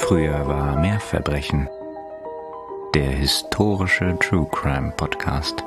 Früher war mehr Verbrechen. Der historische True Crime Podcast.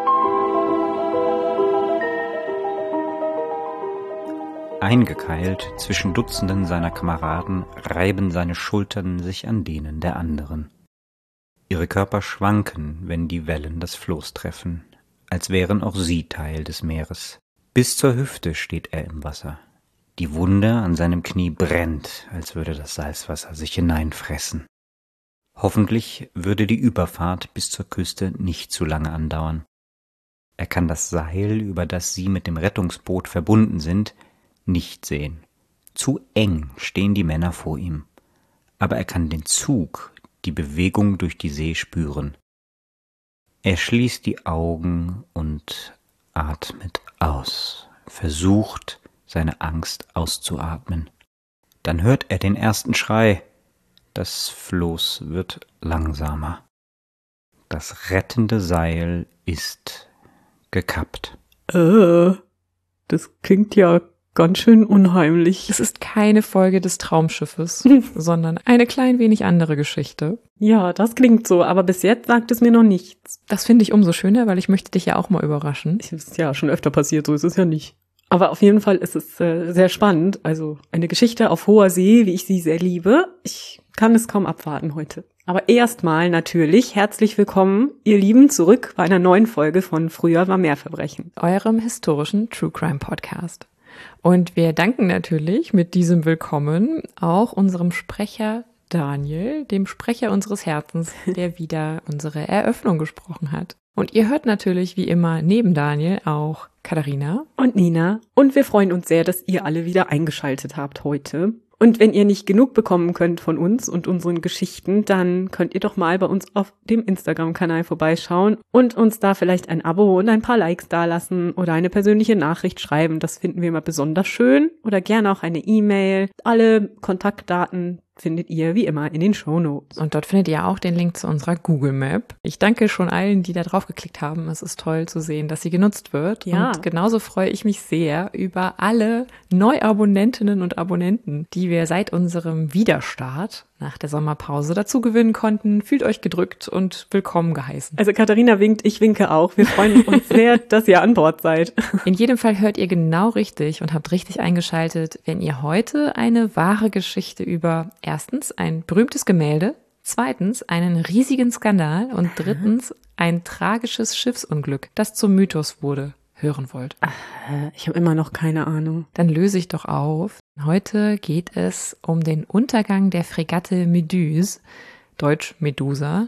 Eingekeilt zwischen Dutzenden seiner Kameraden reiben seine Schultern sich an denen der anderen. Ihre Körper schwanken, wenn die Wellen das Floß treffen, als wären auch sie Teil des Meeres. Bis zur Hüfte steht er im Wasser. Die Wunde an seinem Knie brennt, als würde das Salzwasser sich hineinfressen. Hoffentlich würde die Überfahrt bis zur Küste nicht zu lange andauern. Er kann das Seil, über das sie mit dem Rettungsboot verbunden sind, nicht sehen. Zu eng stehen die Männer vor ihm. Aber er kann den Zug, die Bewegung durch die See spüren. Er schließt die Augen und atmet aus, versucht, seine Angst auszuatmen. Dann hört er den ersten Schrei. Das Floß wird langsamer. Das rettende Seil ist gekappt. Das klingt ja ganz schön unheimlich. Es ist keine Folge des Traumschiffes, sondern eine klein wenig andere Geschichte. Ja, das klingt so, aber bis jetzt sagt es mir noch nichts. Das finde ich umso schöner, weil ich möchte dich ja auch mal überraschen. Es ist ja schon öfter passiert, so ist es ja nicht. Aber auf jeden Fall ist es sehr spannend. Also eine Geschichte auf hoher See, wie ich sie sehr liebe. Ich kann es kaum abwarten heute. Aber erstmal natürlich herzlich willkommen, ihr Lieben, zurück bei einer neuen Folge von Früher war mehr Verbrechen. Eurem historischen True Crime Podcast. Und wir danken natürlich mit diesem Willkommen auch unserem Sprecher Daniel, dem Sprecher unseres Herzens, der wieder unsere Eröffnung gesprochen hat. Und ihr hört natürlich wie immer neben Daniel auch Katharina und Nina. Und wir freuen uns sehr, dass ihr alle wieder eingeschaltet habt heute. Und wenn ihr nicht genug bekommen könnt von uns und unseren Geschichten, dann könnt ihr doch mal bei uns auf dem Instagram-Kanal vorbeischauen und uns da vielleicht ein Abo und ein paar Likes dalassen oder eine persönliche Nachricht schreiben. Das finden wir immer besonders schön. Oder gerne auch eine E-Mail. Alle Kontaktdaten findet ihr wie immer in den Shownotes. Und dort findet ihr auch den Link zu unserer Google Map. Ich danke schon allen, die da drauf geklickt haben. Es ist toll zu sehen, dass sie genutzt wird. Ja. Und genauso freue ich mich sehr über alle Neuabonnentinnen und Abonnenten, die wir seit unserem Wiederstart nach der Sommerpause dazu gewinnen konnten. Fühlt euch gedrückt und willkommen geheißen. Also Katharina winkt, ich winke auch. Wir freuen uns sehr, dass ihr an Bord seid. In jedem Fall hört ihr genau richtig und habt richtig eingeschaltet, wenn ihr heute eine wahre Geschichte über erstens ein berühmtes Gemälde, zweitens einen riesigen Skandal und drittens ein tragisches Schiffsunglück, das zum Mythos wurde, hören wollt. Ich habe immer noch keine Ahnung. Dann löse ich doch auf. Heute geht es um den Untergang der Fregatte Méduse, deutsch Medusa,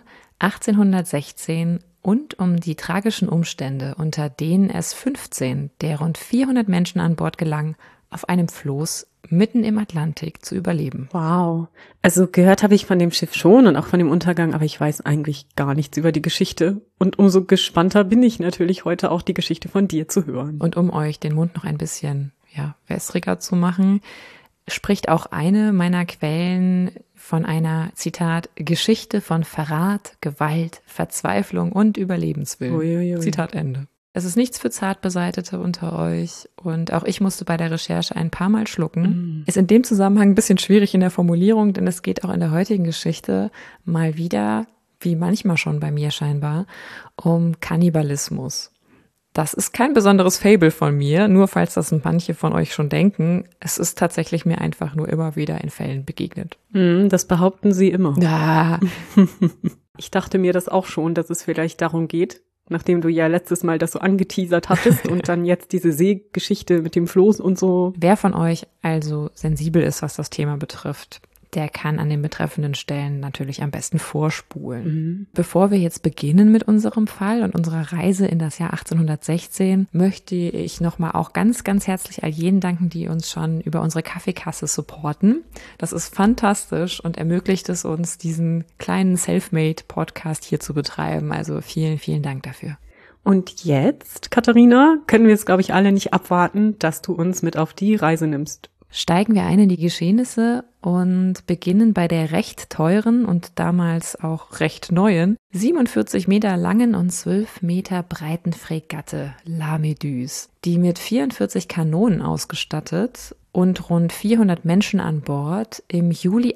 1816 und um die tragischen Umstände, unter denen es 15 der rund 400 Menschen an Bord gelang, auf einem Floß mitten im Atlantik zu überleben. Wow. Also gehört habe ich von dem Schiff schon und auch von dem Untergang, aber ich weiß eigentlich gar nichts über die Geschichte. Und umso gespannter bin ich natürlich heute auch die Geschichte von dir zu hören. Und um euch den Mund noch ein bisschen wässriger zu machen, spricht auch eine meiner Quellen von einer, Zitat, Geschichte von Verrat, Gewalt, Verzweiflung und Überlebenswillen. Uiuiui. Zitat Ende. Es ist nichts für Zartbeseitete unter euch und auch ich musste bei der Recherche ein paar Mal schlucken. Ist in dem Zusammenhang ein bisschen schwierig in der Formulierung, denn es geht auch in der heutigen Geschichte mal wieder, wie manchmal schon bei mir scheinbar, um Kannibalismus. Das ist kein besonderes Faible von mir, nur falls das manche von euch schon denken. Es ist tatsächlich mir einfach nur immer wieder in Fällen begegnet. Das behaupten sie immer. Ja. Ich dachte mir das auch schon, dass es vielleicht darum geht, nachdem du ja letztes Mal das so angeteasert hattest und dann jetzt diese Seegeschichte mit dem Floß und so. Wer von euch also sensibel ist, was das Thema betrifft, der kann an den betreffenden Stellen natürlich am besten vorspulen. Bevor wir jetzt beginnen mit unserem Fall und unserer Reise in das Jahr 1816, möchte ich nochmal auch ganz, ganz herzlich all jenen danken, die uns schon über unsere Kaffeekasse supporten. Das ist fantastisch und ermöglicht es uns, diesen kleinen Selfmade-Podcast hier zu betreiben. Also vielen, vielen Dank dafür. Und jetzt, Katharina, können wir es, glaube ich, alle nicht abwarten, dass du uns mit auf die Reise nimmst. Steigen wir ein in die Geschehnisse und beginnen bei der recht teuren und damals auch recht neuen, 47 Meter langen und 12 Meter breiten Fregatte La Méduse, die mit 44 Kanonen ausgestattet und rund 400 Menschen an Bord im Juli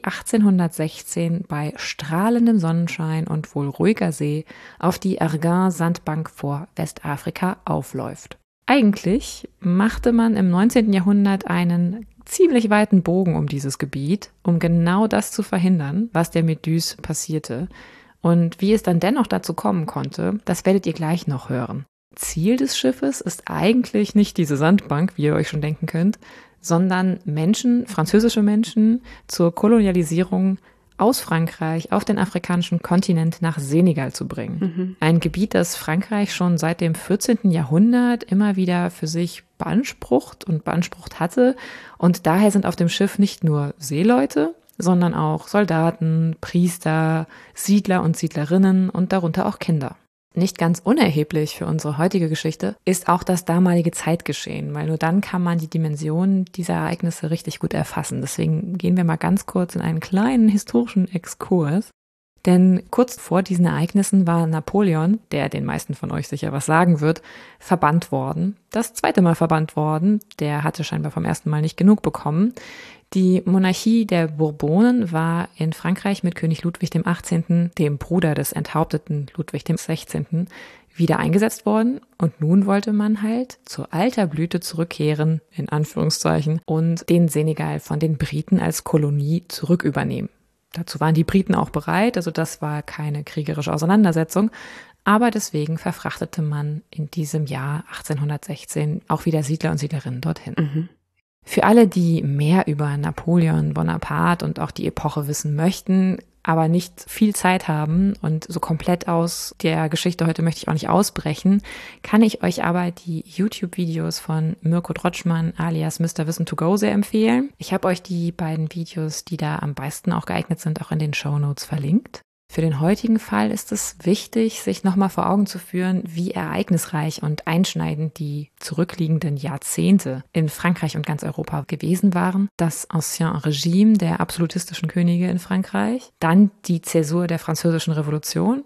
1816 bei strahlendem Sonnenschein und wohl ruhiger See auf die Ergun-Sandbank vor Westafrika aufläuft. Eigentlich machte man im 19. Jahrhundert einen ziemlich weiten Bogen um dieses Gebiet, um genau das zu verhindern, was der Méduse passierte. Und wie es dann dennoch dazu kommen konnte, das werdet ihr gleich noch hören. Ziel des Schiffes ist eigentlich nicht diese Sandbank, wie ihr euch schon denken könnt, sondern Menschen, französische Menschen, zur Kolonialisierung aus Frankreich auf den afrikanischen Kontinent nach Senegal zu bringen. Ein Gebiet, das Frankreich schon seit dem 14. Jahrhundert immer wieder für sich beansprucht hatte. Und daher sind auf dem Schiff nicht nur Seeleute, sondern auch Soldaten, Priester, Siedler und Siedlerinnen und darunter auch Kinder. Nicht ganz unerheblich für unsere heutige Geschichte ist auch das damalige Zeitgeschehen, weil nur dann kann man die Dimensionen dieser Ereignisse richtig gut erfassen. Deswegen gehen wir mal ganz kurz in einen kleinen historischen Exkurs. Denn kurz vor diesen Ereignissen war Napoleon, der den meisten von euch sicher was sagen wird, verbannt worden. Das zweite Mal verbannt worden. Der hatte scheinbar vom ersten Mal nicht genug bekommen. Die Monarchie der Bourbonen war in Frankreich mit König Ludwig XVIII., dem Bruder des enthaupteten Ludwig XVI., wieder eingesetzt worden. Und nun wollte man halt zur Alterblüte zurückkehren, in Anführungszeichen, und den Senegal von den Briten als Kolonie zurückübernehmen. Dazu waren die Briten auch bereit, also das war keine kriegerische Auseinandersetzung. Aber deswegen verfrachtete man in diesem Jahr 1816 auch wieder Siedler und Siedlerinnen dorthin. Für alle, die mehr über Napoleon Bonaparte und auch die Epoche wissen möchten, aber nicht viel Zeit haben und so komplett aus der Geschichte heute möchte ich auch nicht ausbrechen, kann ich euch aber die YouTube-Videos von Mirko Drotschmann alias Mr. Wissen to Go sehr empfehlen. Ich habe euch die beiden Videos, die da am besten auch geeignet sind, auch in den Shownotes verlinkt. Für den heutigen Fall ist es wichtig, sich nochmal vor Augen zu führen, wie ereignisreich und einschneidend die zurückliegenden Jahrzehnte in Frankreich und ganz Europa gewesen waren. Das Ancien Regime der absolutistischen Könige in Frankreich, dann die Zäsur der Französischen Revolution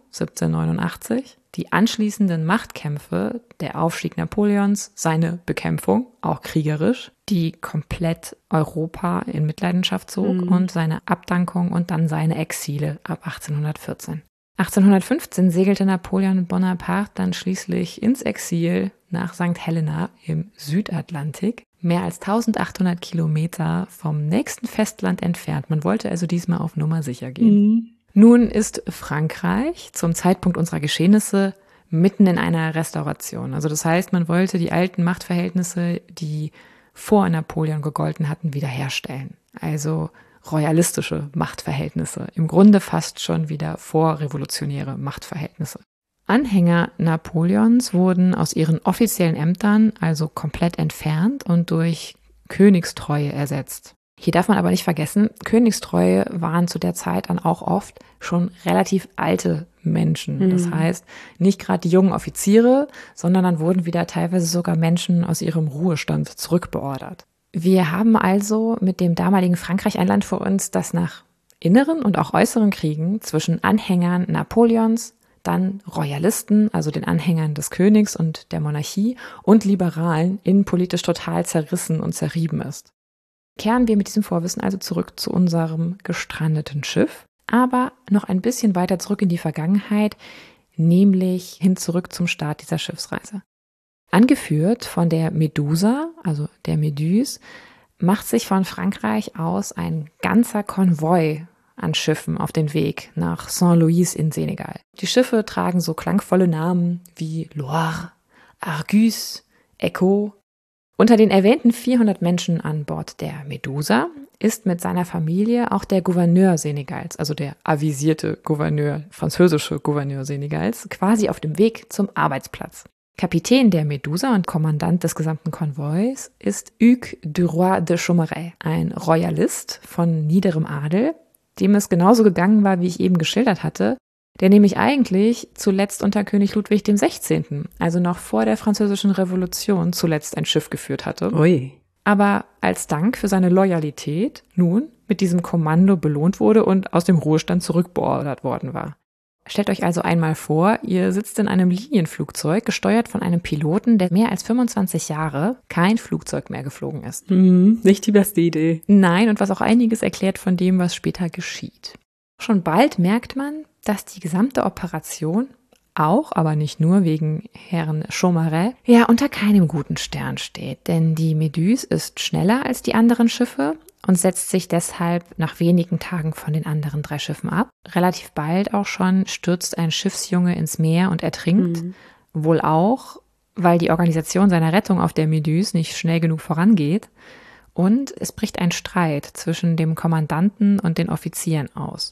1789, die anschließenden Machtkämpfe, der Aufstieg Napoleons, seine Bekämpfung, auch kriegerisch, die komplett Europa in Mitleidenschaft zog und seine Abdankung und dann seine Exile ab 1814. 1815 segelte Napoleon Bonaparte dann schließlich ins Exil nach St. Helena im Südatlantik, mehr als 1800 Kilometer vom nächsten Festland entfernt. Man wollte also diesmal auf Nummer sicher gehen. Nun ist Frankreich zum Zeitpunkt unserer Geschehnisse mitten in einer Restauration. Also das heißt, man wollte die alten Machtverhältnisse, die vor Napoleon gegolten hatten, wiederherstellen. Also royalistische Machtverhältnisse. Im Grunde fast schon wieder vorrevolutionäre Machtverhältnisse. Anhänger Napoleons wurden aus ihren offiziellen Ämtern also komplett entfernt und durch Königstreue ersetzt. Hier darf man aber nicht vergessen, Königstreue waren zu der Zeit dann auch oft schon relativ alte Menschen. Das heißt, nicht gerade die jungen Offiziere, sondern dann wurden wieder teilweise sogar Menschen aus ihrem Ruhestand zurückbeordert. Wir haben also mit dem damaligen Frankreich ein Land vor uns, das nach inneren und auch äußeren Kriegen zwischen Anhängern Napoleons, dann Royalisten, also den Anhängern des Königs und der Monarchie und Liberalen innenpolitisch total zerrissen und zerrieben ist. Kehren wir mit diesem Vorwissen also zurück zu unserem gestrandeten Schiff, aber noch ein bisschen weiter zurück in die Vergangenheit, nämlich hin zurück zum Start dieser Schiffsreise. Angeführt von der Medusa, also der Méduse, macht sich von Frankreich aus ein ganzer Konvoi an Schiffen auf den Weg nach Saint-Louis in Senegal. Die Schiffe tragen so klangvolle Namen wie Loire, Argus, Echo. Unter den erwähnten 400 Menschen an Bord der Medusa ist mit seiner Familie auch der Gouverneur Senegals, also der avisierte Gouverneur, französische Gouverneur Senegals, quasi auf dem Weg zum Arbeitsplatz. Kapitän der Medusa und Kommandant des gesamten Konvois ist Hugues du Roy de Chaumareix, ein Royalist von niederem Adel, dem es genauso gegangen war, wie ich eben geschildert hatte, der nämlich eigentlich zuletzt unter König Ludwig XVI., also noch vor der Französischen Revolution, zuletzt ein Schiff geführt hatte. Ui. Aber als Dank für seine Loyalität nun mit diesem Kommando belohnt wurde und aus dem Ruhestand zurückbeordert worden war. Stellt euch also einmal vor, ihr sitzt in einem Linienflugzeug, gesteuert von einem Piloten, der mehr als 25 Jahre kein Flugzeug mehr geflogen ist. Nicht die beste Idee. Nein, und was auch einiges erklärt von dem, was später geschieht. Schon bald merkt man, dass die gesamte Operation auch, aber nicht nur wegen Herrn Chaumaret, ja unter keinem guten Stern steht. Denn die Méduse ist schneller als die anderen Schiffe und setzt sich deshalb nach wenigen Tagen von den anderen 3 Schiffen ab. Relativ bald auch schon stürzt ein Schiffsjunge ins Meer und ertrinkt. Wohl auch, weil die Organisation seiner Rettung auf der Méduse nicht schnell genug vorangeht. Und es bricht ein Streit zwischen dem Kommandanten und den Offizieren aus.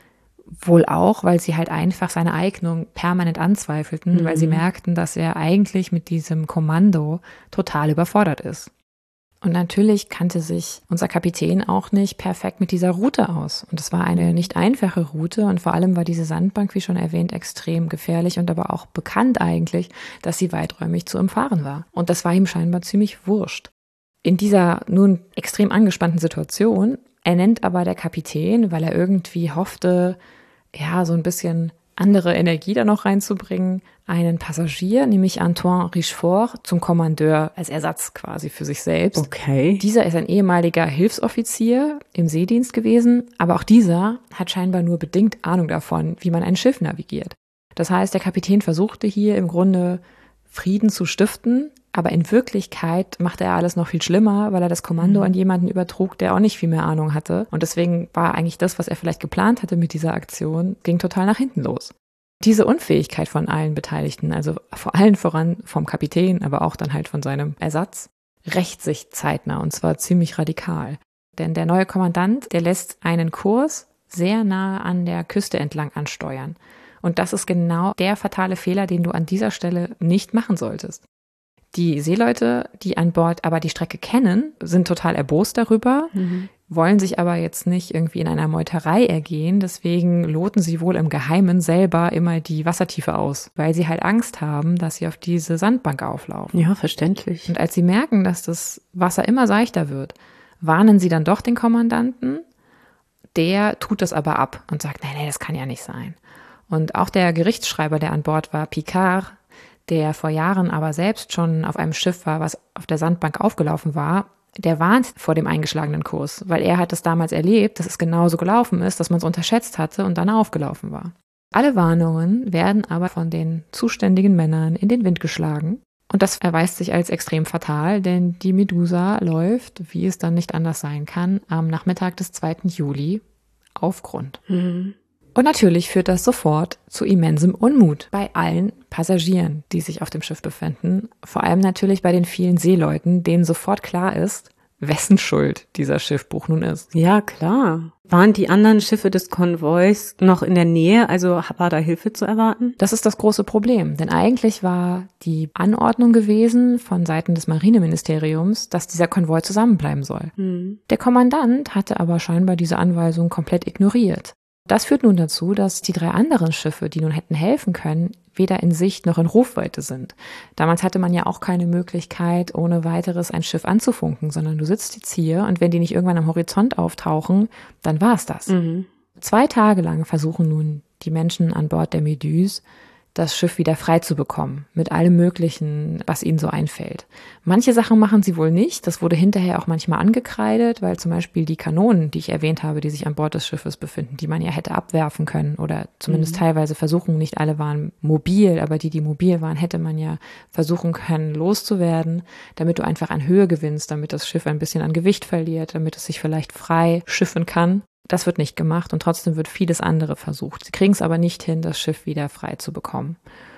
Wohl auch, weil sie halt einfach seine Eignung permanent anzweifelten, weil sie merkten, dass er eigentlich mit diesem Kommando total überfordert ist. Und natürlich kannte sich unser Kapitän auch nicht perfekt mit dieser Route aus. Und es war eine nicht einfache Route und vor allem war diese Sandbank, wie schon erwähnt, extrem gefährlich und aber auch bekannt eigentlich, dass sie weiträumig zu umfahren war. Und das war ihm scheinbar ziemlich wurscht. In dieser nun extrem angespannten Situation ernennt aber der Kapitän, weil er irgendwie hoffte, ja, so ein bisschen andere Energie da noch reinzubringen, einen Passagier, nämlich Antoine Richefort, zum Kommandeur als Ersatz quasi für sich selbst. Okay. Dieser ist ein ehemaliger Hilfsoffizier im Seedienst gewesen, aber auch dieser hat scheinbar nur bedingt Ahnung davon, wie man ein Schiff navigiert. Das heißt, der Kapitän versuchte hier im Grunde Frieden zu stiften, aber in Wirklichkeit machte er alles noch viel schlimmer, weil er das Kommando an jemanden übertrug, der auch nicht viel mehr Ahnung hatte. Und deswegen war eigentlich das, was er vielleicht geplant hatte mit dieser Aktion, ging total nach hinten los. Diese Unfähigkeit von allen Beteiligten, also vor allen voran vom Kapitän, aber auch dann halt von seinem Ersatz, rächt sich zeitnah und zwar ziemlich radikal. Denn der neue Kommandant, der lässt einen Kurs sehr nah an der Küste entlang ansteuern. Und das ist genau der fatale Fehler, den du an dieser Stelle nicht machen solltest. Die Seeleute, die an Bord aber die Strecke kennen, sind total erbost darüber, wollen sich aber jetzt nicht irgendwie in einer Meuterei ergehen. Deswegen loten sie wohl im Geheimen selber immer die Wassertiefe aus, weil sie halt Angst haben, dass sie auf diese Sandbank auflaufen. Ja, verständlich. Und als sie merken, dass das Wasser immer seichter wird, warnen sie dann doch den Kommandanten. Der tut das aber ab und sagt, nee, das kann ja nicht sein. Und auch der Gerichtsschreiber, der an Bord war, Picard, der vor Jahren aber selbst schon auf einem Schiff war, was auf der Sandbank aufgelaufen war, der warnt vor dem eingeschlagenen Kurs, weil er hat es damals erlebt, dass es genauso gelaufen ist, dass man es unterschätzt hatte und dann aufgelaufen war. Alle Warnungen werden aber von den zuständigen Männern in den Wind geschlagen und das erweist sich als extrem fatal, denn die Medusa läuft, wie es dann nicht anders sein kann, am Nachmittag des 2. Juli auf Grund. Und natürlich führt das sofort zu immensem Unmut bei allen Passagieren, die sich auf dem Schiff befinden. Vor allem natürlich bei den vielen Seeleuten, denen sofort klar ist, wessen Schuld dieser Schiffbruch nun ist. Ja, klar. Waren die anderen Schiffe des Konvois noch in der Nähe? Also war da Hilfe zu erwarten? Das ist das große Problem, denn eigentlich war die Anordnung gewesen von Seiten des Marineministeriums, dass dieser Konvoi zusammenbleiben soll. Der Kommandant hatte aber scheinbar diese Anweisung komplett ignoriert. Das führt nun dazu, dass die 3 anderen Schiffe, die nun hätten helfen können, weder in Sicht noch in Rufweite sind. Damals hatte man ja auch keine Möglichkeit, ohne weiteres ein Schiff anzufunken, sondern du sitzt jetzt hier und wenn die nicht irgendwann am Horizont auftauchen, dann war es das. 2 Tage lang versuchen nun die Menschen an Bord der Méduse, das Schiff wieder frei zu bekommen, mit allem Möglichen, was ihnen so einfällt. Manche Sachen machen sie wohl nicht, das wurde hinterher auch manchmal angekreidet, weil zum Beispiel die Kanonen, die ich erwähnt habe, die sich an Bord des Schiffes befinden, die man ja hätte abwerfen können oder zumindest teilweise versuchen, nicht alle waren mobil, aber die mobil waren, hätte man ja versuchen können, loszuwerden, damit du einfach an Höhe gewinnst, damit das Schiff ein bisschen an Gewicht verliert, damit es sich vielleicht frei schiffen kann. Das wird nicht gemacht und trotzdem wird vieles andere versucht. Sie kriegen es aber nicht hin, das Schiff wieder frei zu bekommen.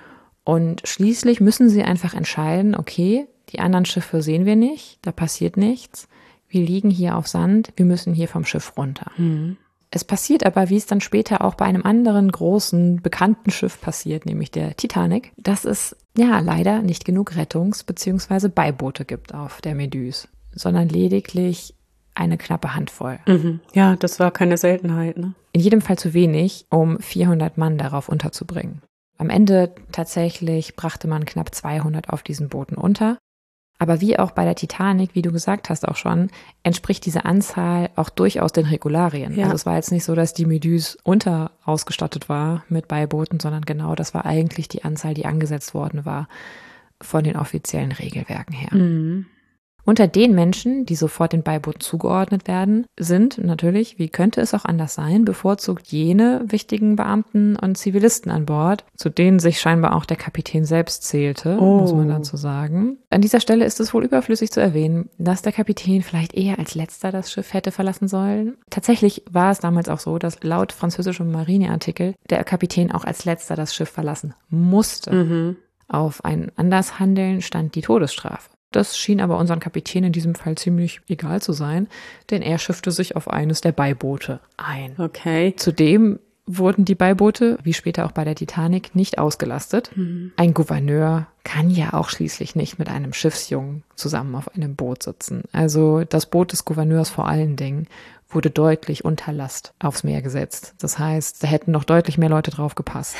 Und schließlich müssen sie einfach entscheiden, okay, die anderen Schiffe sehen wir nicht, da passiert nichts. Wir liegen hier auf Sand, wir müssen hier vom Schiff runter. Es passiert aber, wie es dann später auch bei einem anderen großen, bekannten Schiff passiert, nämlich der Titanic, dass es ja leider nicht genug Rettungs- bzw. Beiboote gibt auf der Méduse, sondern lediglich eine knappe Handvoll. Ja, das war keine Seltenheit, ne? In jedem Fall zu wenig, um 400 Mann darauf unterzubringen. Am Ende tatsächlich brachte man knapp 200 auf diesen Booten unter. Aber wie auch bei der Titanic, wie du gesagt hast auch schon, entspricht diese Anzahl auch durchaus den Regularien. Ja. Also es war jetzt nicht so, dass die Méduse unterausgestattet war mit Beibooten, sondern genau das war eigentlich die Anzahl, die angesetzt worden war von den offiziellen Regelwerken her. Mhm. Unter den Menschen, die sofort den Beibooten zugeordnet werden, sind natürlich, wie könnte es auch anders sein, bevorzugt jene wichtigen Beamten und Zivilisten an Bord, zu denen sich scheinbar auch der Kapitän selbst zählte, muss man dazu sagen. An dieser Stelle ist es wohl überflüssig zu erwähnen, dass der Kapitän vielleicht eher als letzter das Schiff hätte verlassen sollen. Tatsächlich war es damals auch so, dass laut französischem Marineartikel der Kapitän auch als letzter das Schiff verlassen musste. Mhm. Auf ein Andershandeln stand die Todesstrafe. Das schien aber unseren Kapitän in diesem Fall ziemlich egal zu sein, denn er schiffte sich auf eines der Beiboote ein. Okay. Zudem wurden die Beiboote, wie später auch bei der Titanic, nicht ausgelastet. Ein Gouverneur kann ja auch schließlich nicht mit einem Schiffsjungen zusammen auf einem Boot sitzen. Also das Boot des Gouverneurs vor allen Dingen wurde deutlich unter Last aufs Meer gesetzt. Das heißt, da hätten noch deutlich mehr Leute drauf gepasst.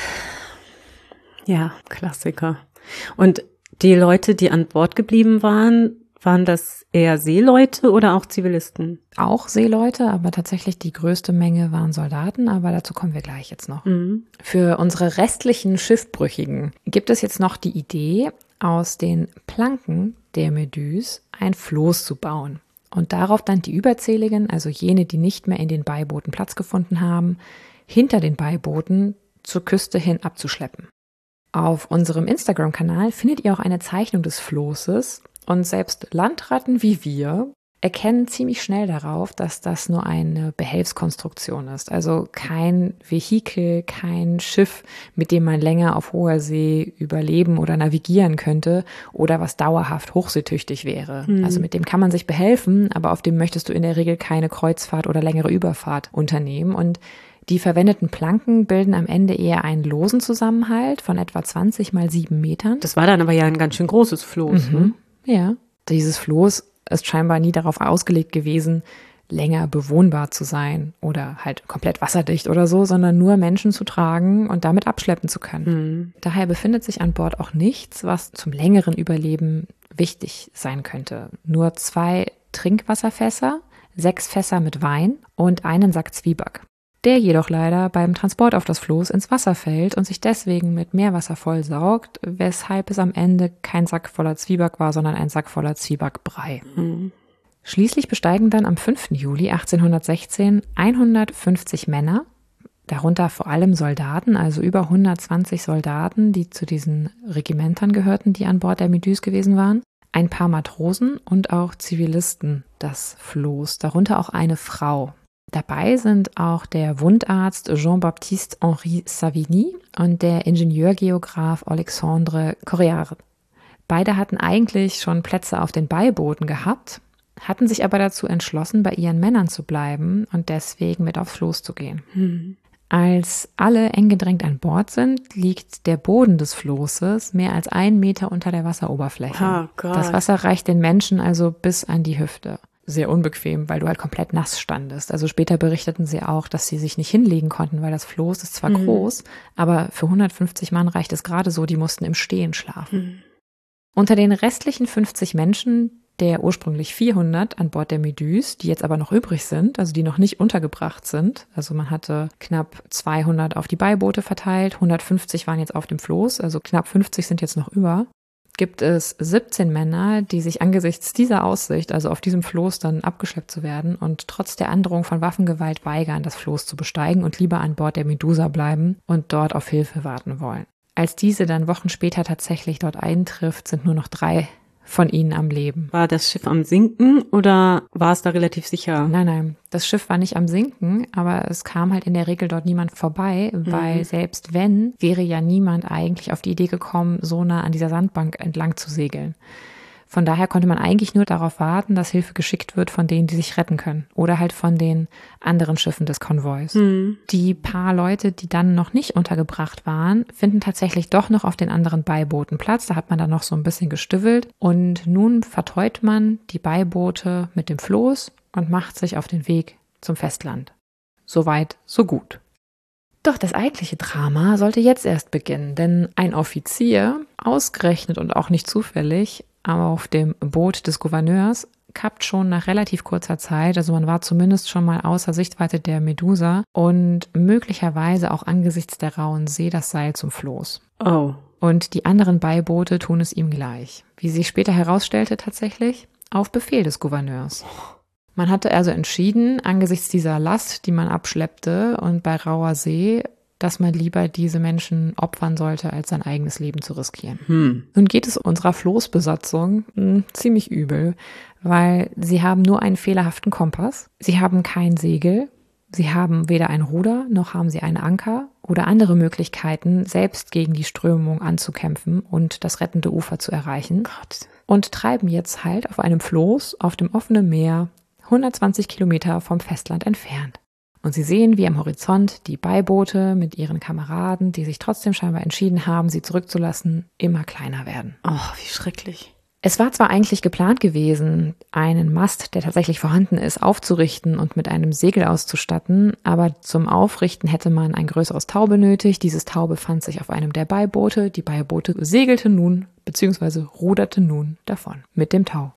Ja, Klassiker. Und die Leute, die an Bord geblieben waren, waren das eher Seeleute oder auch Zivilisten? Auch Seeleute, aber tatsächlich die größte Menge waren Soldaten, aber dazu kommen wir gleich jetzt noch. Für unsere restlichen Schiffbrüchigen gibt es jetzt noch die Idee, aus den Planken der Méduse ein Floß zu bauen und darauf dann die Überzähligen, also jene, die nicht mehr in den Beibooten Platz gefunden haben, hinter den Beibooten zur Küste hin abzuschleppen. Auf unserem Instagram-Kanal findet ihr auch eine Zeichnung des Floßes und selbst Landratten wie wir erkennen ziemlich schnell darauf, dass das nur eine Behelfskonstruktion ist. Also kein Vehikel, kein Schiff, mit dem man länger auf hoher See überleben oder navigieren könnte oder was dauerhaft hochseetüchtig wäre. Also mit dem kann man sich behelfen, aber auf dem möchtest du in der Regel keine Kreuzfahrt oder längere Überfahrt unternehmen. Und die verwendeten Planken bilden am Ende eher einen losen Zusammenhalt von etwa 20 mal 7 Metern. Das war dann aber ja ein ganz schön großes Floß. Ne? Ja, dieses Floß ist scheinbar nie darauf ausgelegt gewesen, länger bewohnbar zu sein oder halt komplett wasserdicht oder so, sondern nur Menschen zu tragen und damit abschleppen zu können. Daher befindet sich an Bord auch nichts, was zum längeren Überleben wichtig sein könnte. Nur 2 Trinkwasserfässer, 6 Fässer mit Wein und einen Sack Zwieback. Der jedoch leider beim Transport auf das Floß ins Wasser fällt und sich deswegen mit Meerwasser vollsaugt, weshalb es am Ende kein Sack voller Zwieback war, sondern ein Sack voller Zwiebackbrei. Schließlich besteigen dann am 5. Juli 1816 150 Männer, darunter vor allem Soldaten, also über 120 Soldaten, die zu diesen Regimentern gehörten, die an Bord der Méduse gewesen waren, ein paar Matrosen und auch Zivilisten das Floß, darunter auch eine Frau. Dabei sind auch der Wundarzt Jean-Baptiste Henri Savigny und der Ingenieurgeograph Alexandre Correard. Beide hatten eigentlich schon Plätze auf den Beibooten gehabt, hatten sich aber dazu entschlossen, bei ihren Männern zu bleiben und deswegen mit aufs Floß zu gehen. Als alle eng gedrängt an Bord sind, liegt der Boden des Floßes mehr als 1 Meter unter der Wasseroberfläche. Oh Gott. Das Wasser reicht den Menschen also bis an die Hüfte. Sehr unbequem, weil du halt komplett nass standest. Also später berichteten sie auch, dass sie sich nicht hinlegen konnten, weil das Floß ist zwar groß, aber für 150 Mann reicht es gerade so, die mussten im Stehen schlafen. Unter den restlichen 50 Menschen, der ursprünglich 400 an Bord der Méduse, die jetzt aber noch übrig sind, also die noch nicht untergebracht sind, also man hatte knapp 200 auf die Beiboote verteilt, 150 waren jetzt auf dem Floß, also knapp 50 sind jetzt noch über, gibt es 17 Männer, die sich angesichts dieser Aussicht, also auf diesem Floß dann abgeschleppt zu werden und trotz der Androhung von Waffengewalt weigern, das Floß zu besteigen und lieber an Bord der Medusa bleiben und dort auf Hilfe warten wollen. Als diese dann Wochen später tatsächlich dort eintrifft, sind nur noch 3 von ihnen am Leben. War das Schiff am Sinken oder war es da relativ sicher? Nein, das Schiff war nicht am Sinken, aber es kam halt in der Regel dort niemand vorbei, weil selbst wenn, wäre ja niemand eigentlich auf die Idee gekommen, so nah an dieser Sandbank entlang zu segeln. Von daher konnte man eigentlich nur darauf warten, dass Hilfe geschickt wird von denen, die sich retten können oder halt von den anderen Schiffen des Konvois. Die paar Leute, die dann noch nicht untergebracht waren, finden tatsächlich doch noch auf den anderen Beibooten Platz. Da hat man dann noch so ein bisschen gestüffelt und nun verteut man die Beiboote mit dem Floß und macht sich auf den Weg zum Festland. Soweit, so gut. Doch das eigentliche Drama sollte jetzt erst beginnen, denn ein Offizier, ausgerechnet und auch nicht zufällig, auf dem Boot des Gouverneurs kappt schon nach relativ kurzer Zeit, also man war zumindest schon mal außer Sichtweite der Medusa und möglicherweise auch angesichts der rauen See das Seil zum Floß. Oh. Und die anderen Beiboote tun es ihm gleich. Wie sich später herausstellte tatsächlich, auf Befehl des Gouverneurs. Man hatte also entschieden, angesichts dieser Last, die man abschleppte und bei rauer See, dass man lieber diese Menschen opfern sollte, als sein eigenes Leben zu riskieren. Nun geht es unserer Floßbesatzung ziemlich übel, weil sie haben nur einen fehlerhaften Kompass, sie haben kein Segel, sie haben weder ein Ruder, noch haben sie einen Anker oder andere Möglichkeiten, selbst gegen die Strömung anzukämpfen und das rettende Ufer zu erreichen. Und treiben jetzt halt auf einem Floß auf dem offenen Meer 120 Kilometer vom Festland entfernt. Und sie sehen, wie am Horizont die Beiboote mit ihren Kameraden, die sich trotzdem scheinbar entschieden haben, sie zurückzulassen, immer kleiner werden. Oh, wie schrecklich. Es war zwar eigentlich geplant gewesen, einen Mast, der tatsächlich vorhanden ist, aufzurichten und mit einem Segel auszustatten, aber zum Aufrichten hätte man ein größeres Tau benötigt. Dieses Tau befand sich auf einem der Beiboote. Die Beiboote segelten nun bzw. ruderten nun davon mit dem Tau.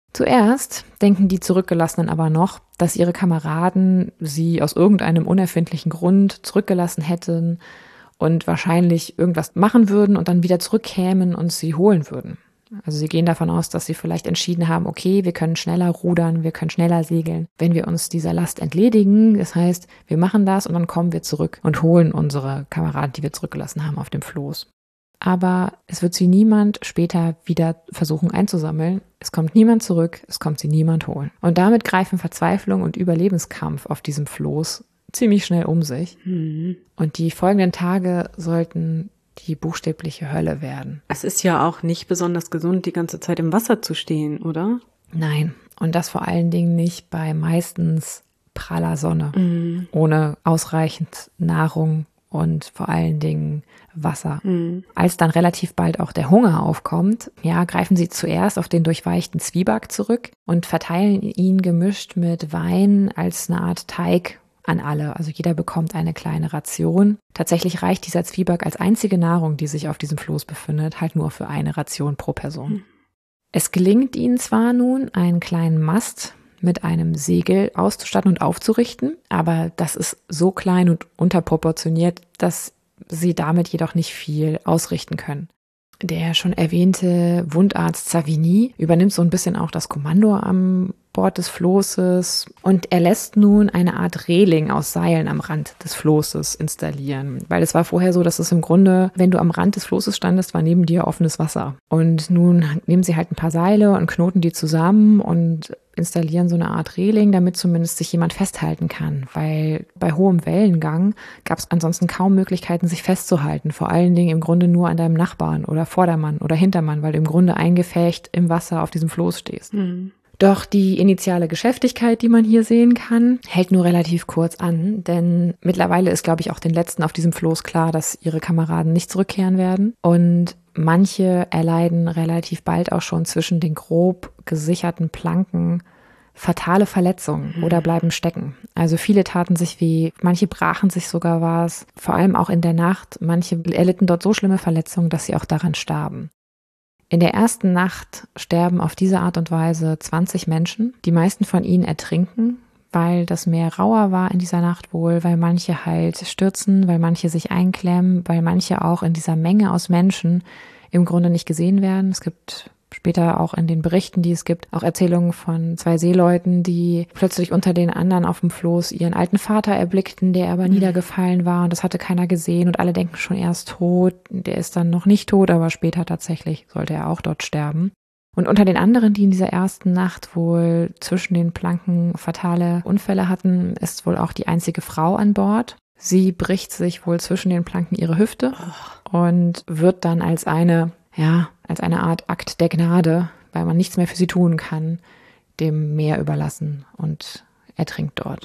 Zuerst denken die Zurückgelassenen aber noch, dass ihre Kameraden sie aus irgendeinem unerfindlichen Grund zurückgelassen hätten und wahrscheinlich irgendwas machen würden und dann wieder zurückkämen und sie holen würden. Also sie gehen davon aus, dass sie vielleicht entschieden haben, okay, wir können schneller rudern, wir können schneller segeln, wenn wir uns dieser Last entledigen. Das heißt, wir machen das und dann kommen wir zurück und holen unsere Kameraden, die wir zurückgelassen haben, auf dem Floß. Aber es wird sie niemand später wieder versuchen einzusammeln. Es kommt niemand zurück, es kommt sie niemand holen. Und damit greifen Verzweiflung und Überlebenskampf auf diesem Floß ziemlich schnell um sich. Und die folgenden Tage sollten die buchstäbliche Hölle werden. Es ist ja auch nicht besonders gesund, die ganze Zeit im Wasser zu stehen, oder? Nein, und das vor allen Dingen nicht bei meistens praller Sonne, ohne ausreichend Nahrung und vor allen Dingen Wasser. Als dann relativ bald auch der Hunger aufkommt, ja, greifen sie zuerst auf den durchweichten Zwieback zurück und verteilen ihn gemischt mit Wein als eine Art Teig an alle. Also jeder bekommt eine kleine Ration. Tatsächlich reicht dieser Zwieback als einzige Nahrung, die sich auf diesem Floß befindet, halt nur für eine Ration pro Person. Es gelingt ihnen zwar nun, einen kleinen Mast mit einem Segel auszustatten und aufzurichten, aber das ist so klein und unterproportioniert, dass sie damit jedoch nicht viel ausrichten können. Der schon erwähnte Wundarzt Savigny übernimmt so ein bisschen auch das Kommando am Bord des Floßes und er lässt nun eine Art Reling aus Seilen am Rand des Floßes installieren. Weil es war vorher so, dass es im Grunde, wenn du am Rand des Floßes standest, war neben dir offenes Wasser. Und nun nehmen sie halt ein paar Seile und knoten die zusammen und installieren so eine Art Reling, damit zumindest sich jemand festhalten kann. Weil bei hohem Wellengang gab es ansonsten kaum Möglichkeiten, sich festzuhalten. Vor allen Dingen im Grunde nur an deinem Nachbarn oder Vordermann oder Hintermann, weil du im Grunde eingefärcht im Wasser auf diesem Floß stehst. Doch die initiale Geschäftigkeit, die man hier sehen kann, hält nur relativ kurz an, denn mittlerweile ist, glaube ich, auch den Letzten auf diesem Floß klar, dass ihre Kameraden nicht zurückkehren werden. Und manche erleiden relativ bald auch schon zwischen den grob gesicherten Planken fatale Verletzungen oder bleiben stecken. Also viele taten sich weh, manche brachen sich sogar was, vor allem auch in der Nacht. Manche erlitten dort so schlimme Verletzungen, dass sie auch daran starben. In der ersten Nacht sterben auf diese Art und Weise 20 Menschen. Die meisten von ihnen ertrinken, weil das Meer rauer war in dieser Nacht wohl, weil manche halt stürzen, weil manche sich einklemmen, weil manche auch in dieser Menge aus Menschen im Grunde nicht gesehen werden. Es gibt später auch in den Berichten, die es gibt, auch Erzählungen von 2 Seeleuten, die plötzlich unter den anderen auf dem Floß ihren alten Vater erblickten, der aber niedergefallen war und das hatte keiner gesehen und alle denken schon, er ist tot. Der ist dann noch nicht tot, aber später tatsächlich sollte er auch dort sterben. Und unter den anderen, die in dieser ersten Nacht wohl zwischen den Planken fatale Unfälle hatten, ist wohl auch die einzige Frau an Bord. Sie bricht sich wohl zwischen den Planken ihre Hüfte und wird dann als eine Art Akt der Gnade, weil man nichts mehr für sie tun kann, dem Meer überlassen und ertrinkt dort.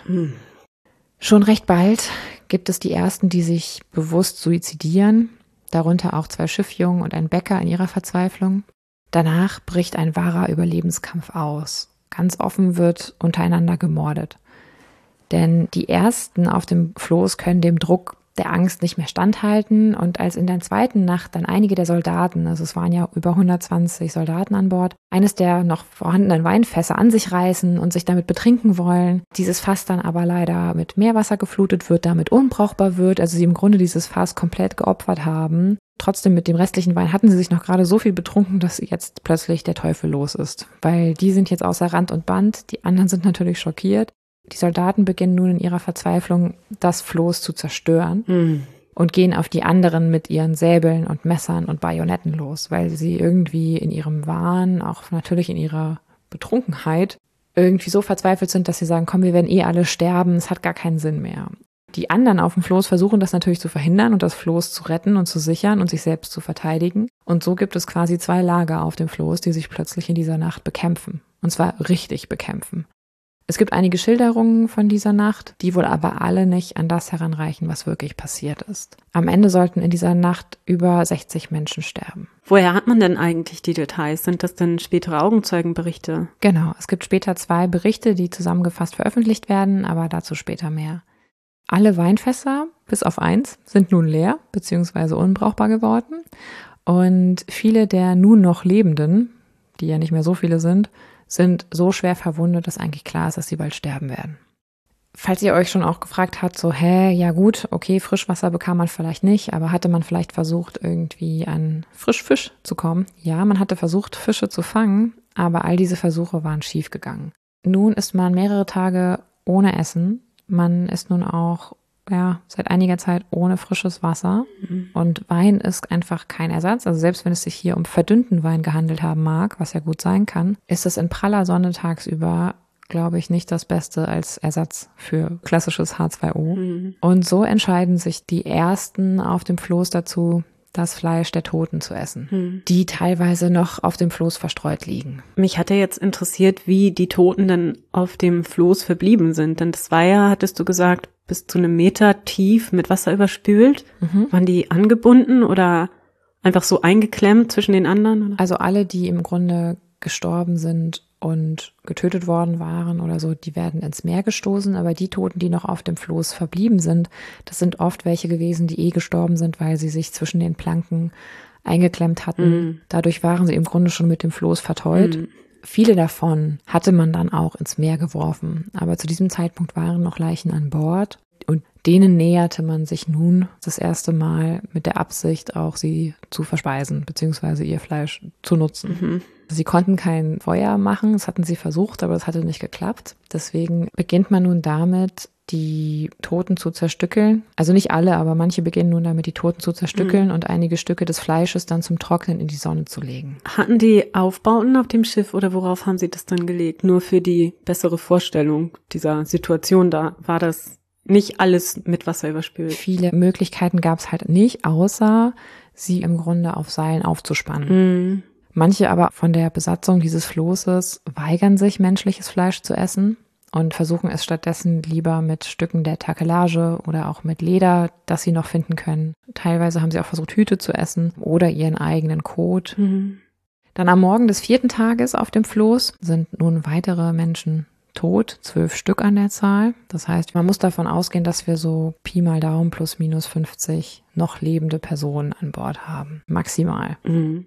Schon recht bald gibt es die ersten, die sich bewusst suizidieren, darunter auch 2 Schiffjungen und ein Bäcker in ihrer Verzweiflung. Danach bricht ein wahrer Überlebenskampf aus. Ganz offen wird untereinander gemordet. Denn die Ersten auf dem Floß können dem Druck der Angst nicht mehr standhalten. Und als in der zweiten Nacht dann einige der Soldaten, also es waren ja über 120 Soldaten an Bord, eines der noch vorhandenen Weinfässer an sich reißen und sich damit betrinken wollen, dieses Fass dann aber leider mit Meerwasser geflutet wird, damit unbrauchbar wird, also sie im Grunde dieses Fass komplett geopfert haben. Trotzdem mit dem restlichen Wein hatten sie sich noch gerade so viel betrunken, dass jetzt plötzlich der Teufel los ist. Weil die sind jetzt außer Rand und Band, die anderen sind natürlich schockiert. Die Soldaten beginnen nun in ihrer Verzweiflung, das Floß zu zerstören und gehen auf die anderen mit ihren Säbeln und Messern und Bajonetten los, weil sie irgendwie in ihrem Wahn, auch natürlich in ihrer Betrunkenheit, irgendwie so verzweifelt sind, dass sie sagen, komm, wir werden eh alle sterben, es hat gar keinen Sinn mehr. Die anderen auf dem Floß versuchen das natürlich zu verhindern und das Floß zu retten und zu sichern und sich selbst zu verteidigen. Und so gibt es quasi 2 Lager auf dem Floß, die sich plötzlich in dieser Nacht bekämpfen. Und zwar richtig bekämpfen. Es gibt einige Schilderungen von dieser Nacht, die wohl aber alle nicht an das heranreichen, was wirklich passiert ist. Am Ende sollten in dieser Nacht über 60 Menschen sterben. Woher hat man denn eigentlich die Details? Sind das denn spätere Augenzeugenberichte? Genau, es gibt später 2 Berichte, die zusammengefasst veröffentlicht werden, aber dazu später mehr. Alle Weinfässer, bis auf 1, sind nun leer bzw. unbrauchbar geworden. Und viele der nun noch Lebenden, die ja nicht mehr so viele sind so schwer verwundet, dass eigentlich klar ist, dass sie bald sterben werden. Falls ihr euch schon auch gefragt habt, so, ja gut, okay, Frischwasser bekam man vielleicht nicht, aber hatte man vielleicht versucht, irgendwie an Frischfisch zu kommen? Ja, man hatte versucht, Fische zu fangen, aber all diese Versuche waren schief gegangen. Nun ist man mehrere Tage ohne Essen. Man ist nun auch seit einiger Zeit ohne frisches Wasser und Wein ist einfach kein Ersatz. Also selbst wenn es sich hier um verdünnten Wein gehandelt haben mag, was ja gut sein kann, ist es in praller Sonne tagsüber, glaube ich, nicht das Beste als Ersatz für klassisches H2O. Und so entscheiden sich die Ersten auf dem Floß dazu, das Fleisch der Toten zu essen, die teilweise noch auf dem Floß verstreut liegen. Mich hatte jetzt interessiert, wie die Toten dann auf dem Floß verblieben sind. Denn das war ja, hattest du gesagt, bis zu 1 Meter tief mit Wasser überspült. Waren die angebunden oder einfach so eingeklemmt zwischen den anderen? Oder? Also alle, die im Grunde gestorben sind und getötet worden waren oder so, die werden ins Meer gestoßen. Aber die Toten, die noch auf dem Floß verblieben sind, das sind oft welche gewesen, die gestorben sind, weil sie sich zwischen den Planken eingeklemmt hatten. Dadurch waren sie im Grunde schon mit dem Floß verteut. Viele davon hatte man dann auch ins Meer geworfen. Aber zu diesem Zeitpunkt waren noch Leichen an Bord. Und denen näherte man sich nun das erste Mal mit der Absicht, auch sie zu verspeisen, beziehungsweise ihr Fleisch zu nutzen. Sie konnten kein Feuer machen, das hatten sie versucht, aber das hatte nicht geklappt. Deswegen beginnt man nun damit, die Toten zu zerstückeln. Also nicht alle, aber manche beginnen nun damit, die Toten zu zerstückeln und einige Stücke des Fleisches dann zum Trocknen in die Sonne zu legen. Hatten die Aufbauten auf dem Schiff oder worauf haben sie das dann gelegt? Nur für die bessere Vorstellung dieser Situation, da war das nicht alles mit Wasser überspült. Viele Möglichkeiten gab es halt nicht, außer sie im Grunde auf Seilen aufzuspannen. Manche aber von der Besatzung dieses Floßes weigern sich, menschliches Fleisch zu essen und versuchen es stattdessen lieber mit Stücken der Takelage oder auch mit Leder, das sie noch finden können. Teilweise haben sie auch versucht, Hüte zu essen oder ihren eigenen Kot. Dann am Morgen des 4. Tages auf dem Floß sind nun weitere Menschen tot, 12 Stück an der Zahl. Das heißt, man muss davon ausgehen, dass wir so Pi mal Daumen plus minus 50 noch lebende Personen an Bord haben. Maximal.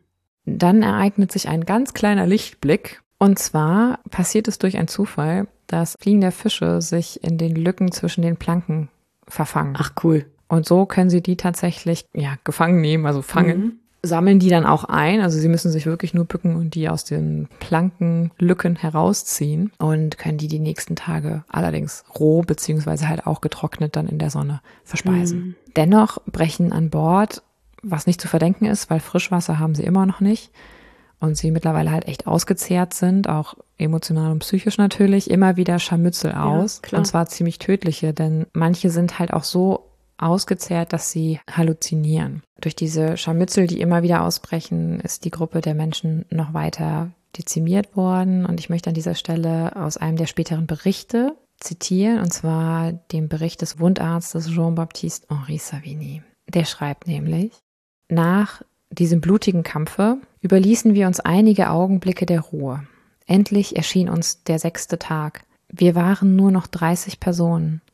Dann ereignet sich ein ganz kleiner Lichtblick. Und zwar passiert es durch einen Zufall, dass fliegende Fische sich in den Lücken zwischen den Planken verfangen. Ach, cool. Und so können sie die tatsächlich gefangen nehmen, also fangen. Sammeln die dann auch ein, also sie müssen sich wirklich nur bücken und die aus den Plankenlücken herausziehen und können die nächsten Tage allerdings roh beziehungsweise halt auch getrocknet dann in der Sonne verspeisen. Dennoch brechen an Bord, was nicht zu verdenken ist, weil Frischwasser haben sie immer noch nicht und sie mittlerweile halt echt ausgezehrt sind, auch emotional und psychisch natürlich, immer wieder Scharmützel aus, und zwar ziemlich tödliche, denn manche sind halt auch so ausgezehrt, dass sie halluzinieren. Durch diese Scharmützel, die immer wieder ausbrechen, ist die Gruppe der Menschen noch weiter dezimiert worden. Und ich möchte an dieser Stelle aus einem der späteren Berichte zitieren, und zwar dem Bericht des Wundarztes Jean-Baptiste Henri Savigny. Der schreibt nämlich: Nach diesem blutigen Kampfe überließen wir uns einige Augenblicke der Ruhe. Endlich erschien uns der 6. Tag. Wir waren nur noch 30 Personen.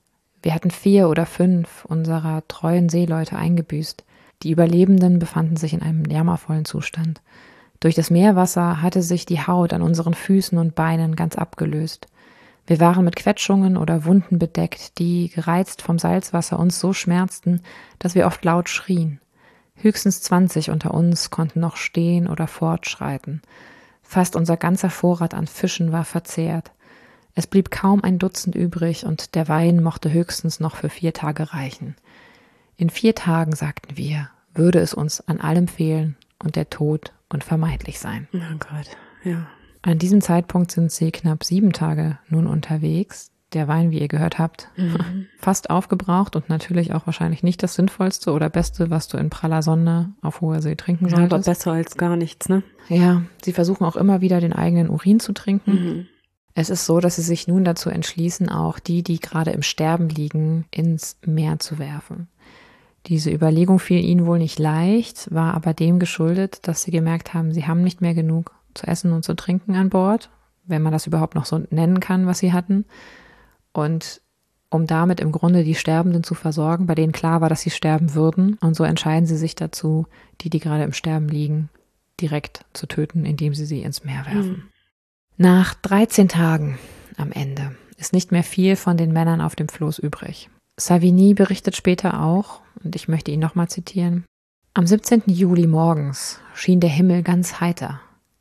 Wir hatten 4 oder 5 unserer treuen Seeleute eingebüßt. Die Überlebenden befanden sich in einem jammervollen Zustand. Durch das Meerwasser hatte sich die Haut an unseren Füßen und Beinen ganz abgelöst. Wir waren mit Quetschungen oder Wunden bedeckt, die, gereizt vom Salzwasser, uns so schmerzten, dass wir oft laut schrien. Höchstens 20 unter uns konnten noch stehen oder fortschreiten. Fast unser ganzer Vorrat an Fischen war verzehrt. Es blieb kaum ein Dutzend übrig und der Wein mochte höchstens noch für 4 Tage reichen. In 4 Tagen, sagten wir, würde es uns an allem fehlen und der Tod unvermeidlich sein. Oh Gott, ja. An diesem Zeitpunkt sind sie knapp 7 Tage nun unterwegs. Der Wein, wie ihr gehört habt, fast aufgebraucht und natürlich auch wahrscheinlich nicht das Sinnvollste oder Beste, was du in praller Sonne auf hoher See trinken solltest. Aber besser als gar nichts, ne? Ja, sie versuchen auch immer wieder den eigenen Urin zu trinken. Es ist so, dass sie sich nun dazu entschließen, auch die gerade im Sterben liegen, ins Meer zu werfen. Diese Überlegung fiel ihnen wohl nicht leicht, war aber dem geschuldet, dass sie gemerkt haben, sie haben nicht mehr genug zu essen und zu trinken an Bord, wenn man das überhaupt noch so nennen kann, was sie hatten. Und um damit im Grunde die Sterbenden zu versorgen, bei denen klar war, dass sie sterben würden. Und so entscheiden sie sich dazu, die gerade im Sterben liegen, direkt zu töten, indem sie sie ins Meer werfen. Nach 13 Tagen am Ende ist nicht mehr viel von den Männern auf dem Floß übrig. Savigny berichtet später auch, und ich möchte ihn nochmal zitieren: Am 17. Juli morgens schien der Himmel ganz heiter.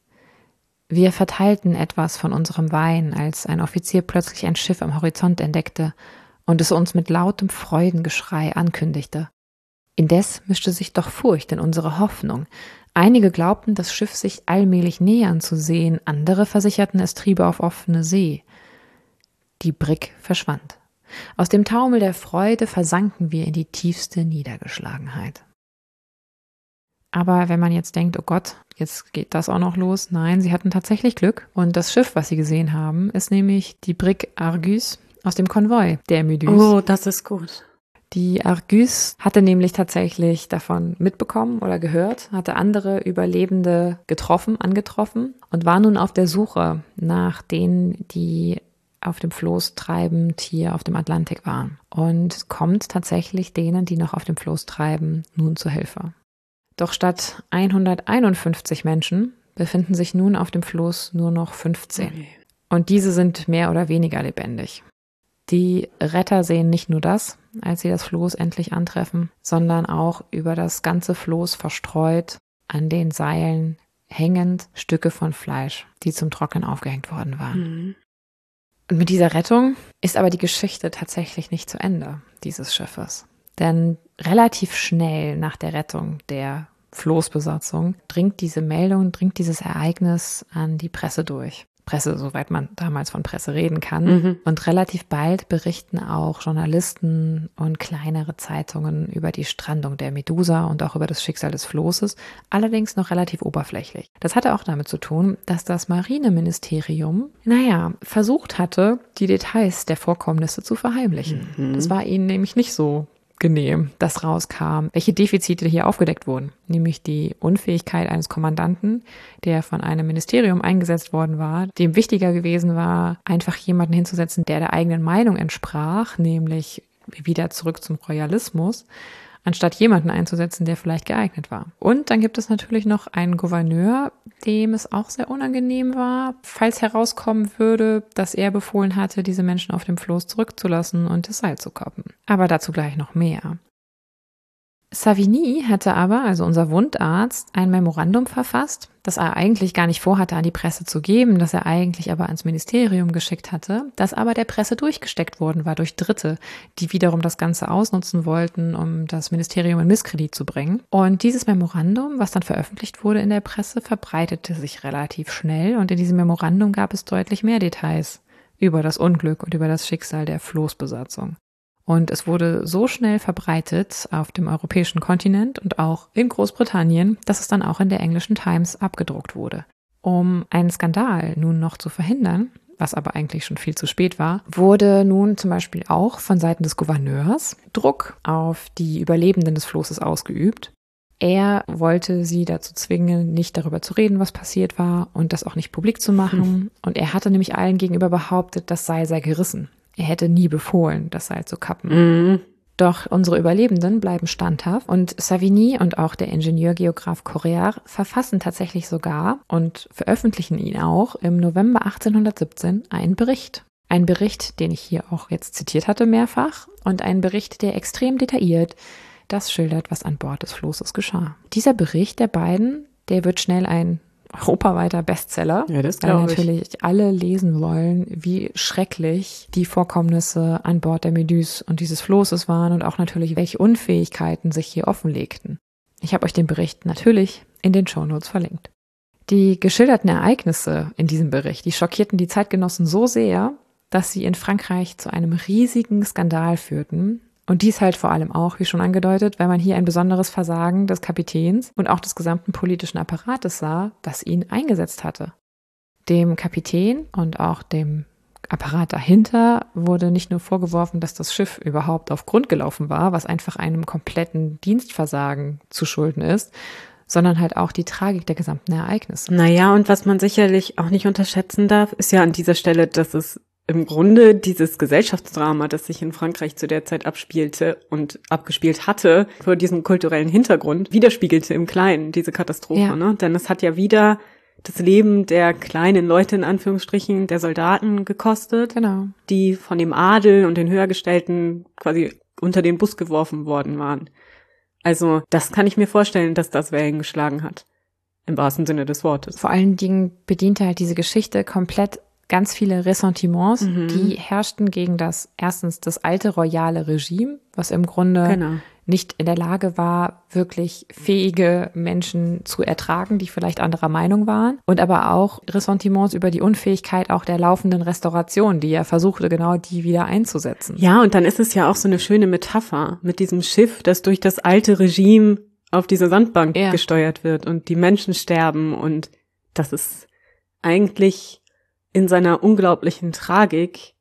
Wir verteilten etwas von unserem Wein, als ein Offizier plötzlich ein Schiff am Horizont entdeckte und es uns mit lautem Freudengeschrei ankündigte. Indes mischte sich doch Furcht in unsere Hoffnung. Einige glaubten, das Schiff sich allmählich nähern zu sehen, andere versicherten, es triebe auf offene See. Die Brigg verschwand. Aus dem Taumel der Freude versanken wir in die tiefste Niedergeschlagenheit. Aber wenn man jetzt denkt, oh Gott, jetzt geht das auch noch los. Nein, sie hatten tatsächlich Glück. Und das Schiff, was sie gesehen haben, ist nämlich die Brigg Argus aus dem Konvoi der Méduse. Oh, das ist gut. Die Argus hatte nämlich tatsächlich davon mitbekommen oder gehört, hatte andere Überlebende angetroffen und war nun auf der Suche nach denen, die auf dem Floß treibend hier auf dem Atlantik waren. Und kommt tatsächlich denen, die noch auf dem Floß treiben, nun zur Hilfe. Doch statt 151 Menschen befinden sich nun auf dem Floß nur noch 15. Okay. Und diese sind mehr oder weniger lebendig. Die Retter sehen nicht nur das, als sie das Floß endlich antreffen, sondern auch über das ganze Floß verstreut, an den Seilen hängend Stücke von Fleisch, die zum Trocknen aufgehängt worden waren. Und mit dieser Rettung ist aber die Geschichte tatsächlich nicht zu Ende dieses Schiffes. Denn relativ schnell nach der Rettung der Floßbesatzung dringt dieses Ereignis an die Presse durch. Presse, soweit man damals von Presse reden kann. Und relativ bald berichten auch Journalisten und kleinere Zeitungen über die Strandung der Medusa und auch über das Schicksal des Floßes, allerdings noch relativ oberflächlich. Das hatte auch damit zu tun, dass das Marineministerium, versucht hatte, die Details der Vorkommnisse zu verheimlichen. Das war ihnen nämlich nicht so genehm, dass rauskam, welche Defizite hier aufgedeckt wurden. Nämlich die Unfähigkeit eines Kommandanten, der von einem Ministerium eingesetzt worden war, dem wichtiger gewesen war, einfach jemanden hinzusetzen, der eigenen Meinung entsprach, nämlich wieder zurück zum Royalismus, anstatt jemanden einzusetzen, der vielleicht geeignet war. Und dann gibt es natürlich noch einen Gouverneur, dem es auch sehr unangenehm war, falls herauskommen würde, dass er befohlen hatte, diese Menschen auf dem Floß zurückzulassen und das Seil zu kappen. Aber dazu gleich noch mehr. Savigny hatte aber, also unser Wundarzt, ein Memorandum verfasst, das er eigentlich gar nicht vorhatte, an die Presse zu geben, das er eigentlich aber ans Ministerium geschickt hatte, das aber der Presse durchgesteckt worden war durch Dritte, die wiederum das Ganze ausnutzen wollten, um das Ministerium in Misskredit zu bringen. Und dieses Memorandum, was dann veröffentlicht wurde in der Presse, verbreitete sich relativ schnell und in diesem Memorandum gab es deutlich mehr Details über das Unglück und über das Schicksal der Floßbesatzung. Und es wurde so schnell verbreitet auf dem europäischen Kontinent und auch in Großbritannien, dass es dann auch in der englischen Times abgedruckt wurde. Um einen Skandal nun noch zu verhindern, was aber eigentlich schon viel zu spät war, wurde nun zum Beispiel auch von Seiten des Gouverneurs Druck auf die Überlebenden des Floßes ausgeübt. Er wollte sie dazu zwingen, nicht darüber zu reden, was passiert war und das auch nicht publik zu machen. Und er hatte nämlich allen gegenüber behauptet, das Seil sei gerissen. er hätte nie befohlen, das Seil zu kappen. Doch unsere Überlebenden bleiben standhaft und Savigny und auch der Ingenieurgeograf Coreard verfassen tatsächlich sogar und veröffentlichen ihn auch im November 1817 einen Bericht. Ein Bericht, den ich hier auch jetzt zitiert hatte mehrfach und ein Bericht, der extrem detailliert das schildert, was an Bord des Flosses geschah. Dieser Bericht der beiden, der wird schnell ein europaweiter Bestseller, ja, das weil natürlich alle lesen wollen, wie schrecklich die Vorkommnisse an Bord der Méduse und dieses Flosses waren und auch natürlich, welche Unfähigkeiten sich hier offenlegten. Ich habe euch den Bericht natürlich in den Shownotes verlinkt. Die geschilderten Ereignisse in diesem Bericht, die schockierten die Zeitgenossen so sehr, dass sie in Frankreich zu einem riesigen Skandal führten. Und dies halt vor allem auch, wie schon angedeutet, weil man hier ein besonderes Versagen des Kapitäns und auch des gesamten politischen Apparates sah, das ihn eingesetzt hatte. Dem Kapitän und auch dem Apparat dahinter wurde nicht nur vorgeworfen, dass das Schiff überhaupt auf Grund gelaufen war, was einfach einem kompletten Dienstversagen zu schulden ist, sondern halt auch die Tragik der gesamten Ereignisse. Naja, und was man sicherlich auch nicht unterschätzen darf, ist ja an dieser Stelle, dass es im Grunde dieses Gesellschaftsdrama, das sich in Frankreich zu der Zeit abspielte und abgespielt hatte, vor diesem kulturellen Hintergrund, widerspiegelte im Kleinen diese Katastrophe, ja. Ne? Denn es hat ja wieder das Leben der kleinen Leute, in Anführungsstrichen, der Soldaten gekostet, genau, die von dem Adel und den Höhergestellten quasi unter den Bus geworfen worden waren. Also das kann ich mir vorstellen, dass das Wellen geschlagen hat, im wahrsten Sinne des Wortes. Vor allen Dingen bediente halt diese Geschichte komplett ganz viele Ressentiments, die herrschten gegen das alte royale Regime, was im Grunde nicht in der Lage war, wirklich fähige Menschen zu ertragen, die vielleicht anderer Meinung waren. Und aber auch Ressentiments über die Unfähigkeit auch der laufenden Restauration, die ja versuchte, genau die wieder einzusetzen. Ja, und dann ist es ja auch so eine schöne Metapher mit diesem Schiff, das durch das alte Regime auf diese Sandbank gesteuert wird und die Menschen sterben. Und das ist eigentlich in seiner unglaublichen Tragik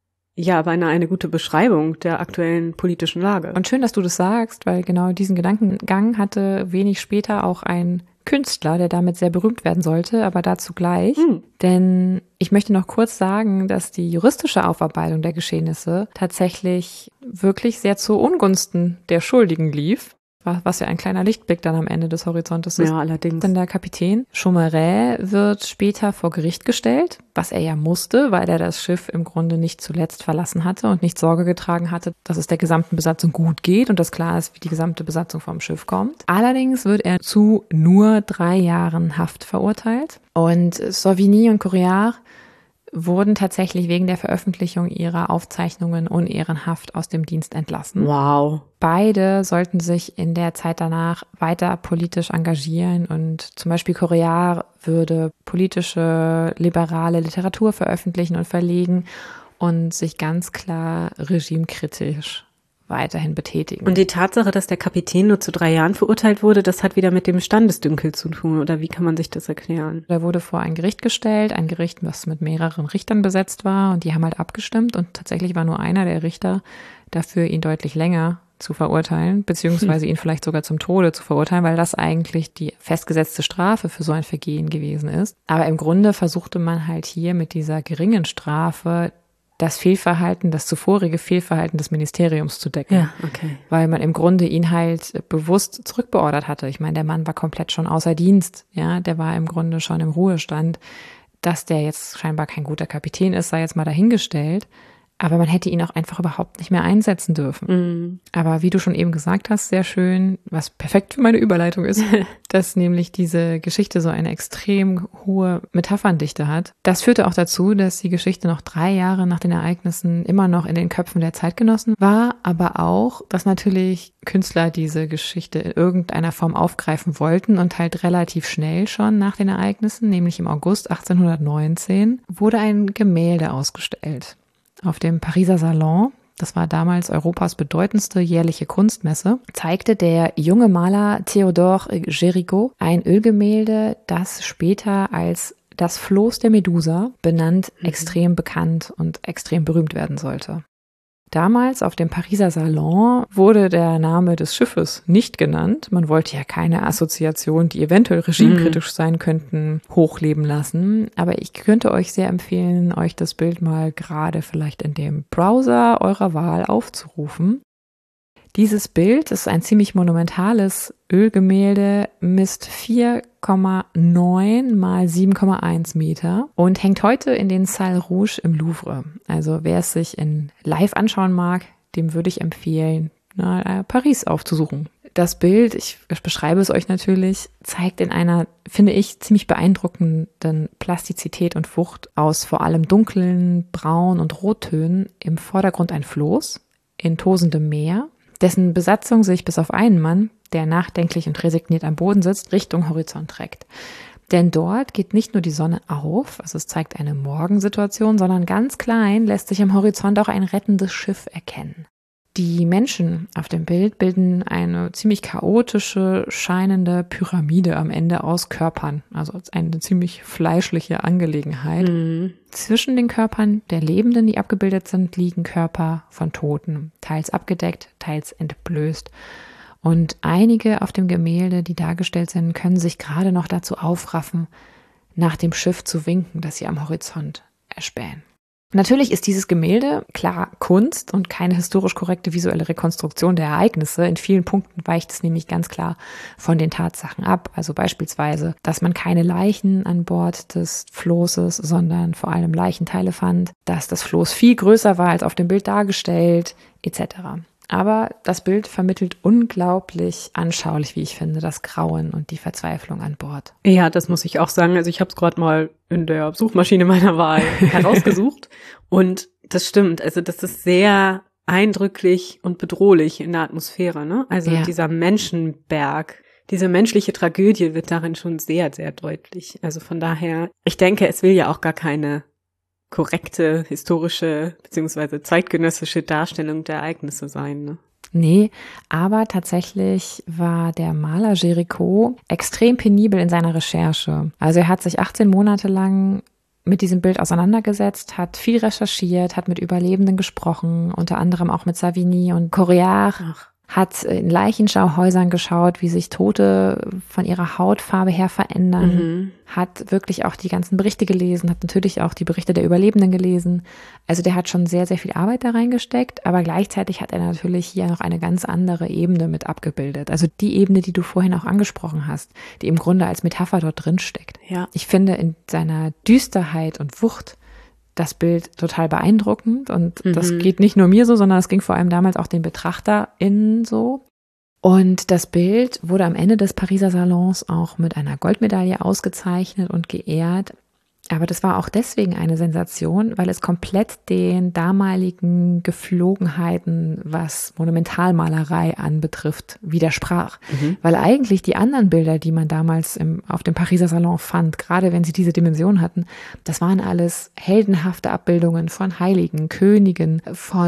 ja beinahe eine gute Beschreibung der aktuellen politischen Lage. Und schön, dass du das sagst, weil genau diesen Gedankengang hatte wenig später auch ein Künstler, der damit sehr berühmt werden sollte, aber dazu gleich. Denn ich möchte noch kurz sagen, dass die juristische Aufarbeitung der Geschehnisse tatsächlich wirklich sehr zu Ungunsten der Schuldigen lief. Was ja ein kleiner Lichtblick dann am Ende des Horizontes ist. Ja, allerdings. Denn der Kapitän Chaumaret wird später vor Gericht gestellt, was er ja musste, weil er das Schiff im Grunde nicht zuletzt verlassen hatte und nicht Sorge getragen hatte, dass es der gesamten Besatzung gut geht und dass klar ist, wie die gesamte Besatzung vom Schiff kommt. Allerdings wird er zu nur 3 Jahren Haft verurteilt. Und Savigny und Coreard wurden tatsächlich wegen der Veröffentlichung ihrer Aufzeichnungen unehrenhaft aus dem Dienst entlassen. Wow. Beide sollten sich in der Zeit danach weiter politisch engagieren und zum Beispiel Coreard würde politische, liberale Literatur veröffentlichen und verlegen und sich ganz klar regimekritisch weiterhin betätigen. Und die Tatsache, dass der Kapitän nur zu 3 Jahren verurteilt wurde, das hat wieder mit dem Standesdünkel zu tun, oder wie kann man sich das erklären? Er wurde vor ein Gericht gestellt, ein Gericht, was mit mehreren Richtern besetzt war und die haben halt abgestimmt und tatsächlich war nur einer der Richter dafür, ihn deutlich länger zu verurteilen, beziehungsweise ihn vielleicht sogar zum Tode zu verurteilen, weil das eigentlich die festgesetzte Strafe für so ein Vergehen gewesen ist. Aber im Grunde versuchte man halt hier mit dieser geringen Strafe das zuvorige Fehlverhalten des Ministeriums zu decken. Ja, okay. Weil man im Grunde ihn halt bewusst zurückbeordert hatte. Ich meine, der Mann war komplett schon außer Dienst, ja, der war im Grunde schon im Ruhestand. Dass der jetzt scheinbar kein guter Kapitän ist, sei jetzt mal dahingestellt. Aber man hätte ihn auch einfach überhaupt nicht mehr einsetzen dürfen. Aber wie du schon eben gesagt hast, sehr schön, was perfekt für meine Überleitung ist, dass nämlich diese Geschichte so eine extrem hohe Metapherndichte hat. Das führte auch dazu, dass die Geschichte noch 3 Jahre nach den Ereignissen immer noch in den Köpfen der Zeitgenossen war, aber auch, dass natürlich Künstler diese Geschichte in irgendeiner Form aufgreifen wollten und halt relativ schnell schon nach den Ereignissen, nämlich im August 1819, wurde ein Gemälde ausgestellt. Auf dem Pariser Salon, das war damals Europas bedeutendste jährliche Kunstmesse, zeigte der junge Maler Théodore Géricault ein Ölgemälde, das später als das Floß der Medusa benannt, extrem bekannt und extrem berühmt werden sollte. Damals auf dem Pariser Salon wurde der Name des Schiffes nicht genannt. Man wollte ja keine Assoziationen, die eventuell regimekritisch sein könnten, hochleben lassen. Aber ich könnte euch sehr empfehlen, euch das Bild mal gerade vielleicht in dem Browser eurer Wahl aufzurufen. Dieses Bild ist ein ziemlich monumentales Ölgemälde, misst 4,9 mal 7,1 Meter und hängt heute in den Salle Rouge im Louvre. Also wer es sich in live anschauen mag, dem würde ich empfehlen, Paris aufzusuchen. Das Bild, ich beschreibe es euch natürlich, zeigt in einer, finde ich, ziemlich beeindruckenden Plastizität und Wucht aus vor allem dunklen Braun- und Rottönen. Im Vordergrund ein Floß in tosendem Meer, dessen Besatzung sich bis auf einen Mann, der nachdenklich und resigniert am Boden sitzt, Richtung Horizont trägt. Denn dort geht nicht nur die Sonne auf, also es zeigt eine Morgensituation, sondern ganz klein lässt sich am Horizont auch ein rettendes Schiff erkennen. Die Menschen auf dem Bild bilden eine ziemlich chaotische, scheinende Pyramide am Ende aus Körpern. Also eine ziemlich fleischliche Angelegenheit. Zwischen den Körpern der Lebenden, die abgebildet sind, liegen Körper von Toten. Teils abgedeckt, teils entblößt. Und einige auf dem Gemälde, die dargestellt sind, können sich gerade noch dazu aufraffen, nach dem Schiff zu winken, das sie am Horizont erspähen. Natürlich ist dieses Gemälde klar Kunst und keine historisch korrekte visuelle Rekonstruktion der Ereignisse. In vielen Punkten weicht es nämlich ganz klar von den Tatsachen ab. Also beispielsweise, dass man keine Leichen an Bord des Flosses, sondern vor allem Leichenteile fand, dass das Floß viel größer war als auf dem Bild dargestellt, etc. Aber das Bild vermittelt unglaublich anschaulich, wie ich finde, das Grauen und die Verzweiflung an Bord. Ja, das muss ich auch sagen. Also ich habe es gerade mal in der Suchmaschine meiner Wahl herausgesucht. Und das stimmt. Also das ist sehr eindrücklich und bedrohlich in der Atmosphäre, ne? Also dieser Menschenberg, diese menschliche Tragödie wird darin schon sehr, sehr deutlich. Also von daher, ich denke, es will ja auch gar keine korrekte historische bzw. zeitgenössische Darstellung der Ereignisse sein, ne? Nee, aber tatsächlich war der Maler Géricault extrem penibel in seiner Recherche. Also er hat sich 18 Monate lang mit diesem Bild auseinandergesetzt, hat viel recherchiert, hat mit Überlebenden gesprochen, unter anderem auch mit Savigny und Coréard. Hat in Leichenschauhäusern geschaut, wie sich Tote von ihrer Hautfarbe her verändern, hat wirklich auch die ganzen Berichte gelesen, hat natürlich auch die Berichte der Überlebenden gelesen. Also der hat schon sehr, sehr viel Arbeit da reingesteckt, aber gleichzeitig hat er natürlich hier noch eine ganz andere Ebene mit abgebildet. Also die Ebene, die du vorhin auch angesprochen hast, die im Grunde als Metapher dort drin steckt. Ja. Ich finde in seiner Düsterheit und Wucht das Bild total beeindruckend und das geht nicht nur mir so, sondern es ging vor allem damals auch den BetrachterInnen so. Und das Bild wurde am Ende des Pariser Salons auch mit einer Goldmedaille ausgezeichnet und geehrt. Aber das war auch deswegen eine Sensation, weil es komplett den damaligen Geflogenheiten, was Monumentalmalerei anbetrifft, widersprach. Weil eigentlich die anderen Bilder, die man damals auf dem Pariser Salon fand, gerade wenn sie diese Dimension hatten, das waren alles heldenhafte Abbildungen von Heiligen, Königen,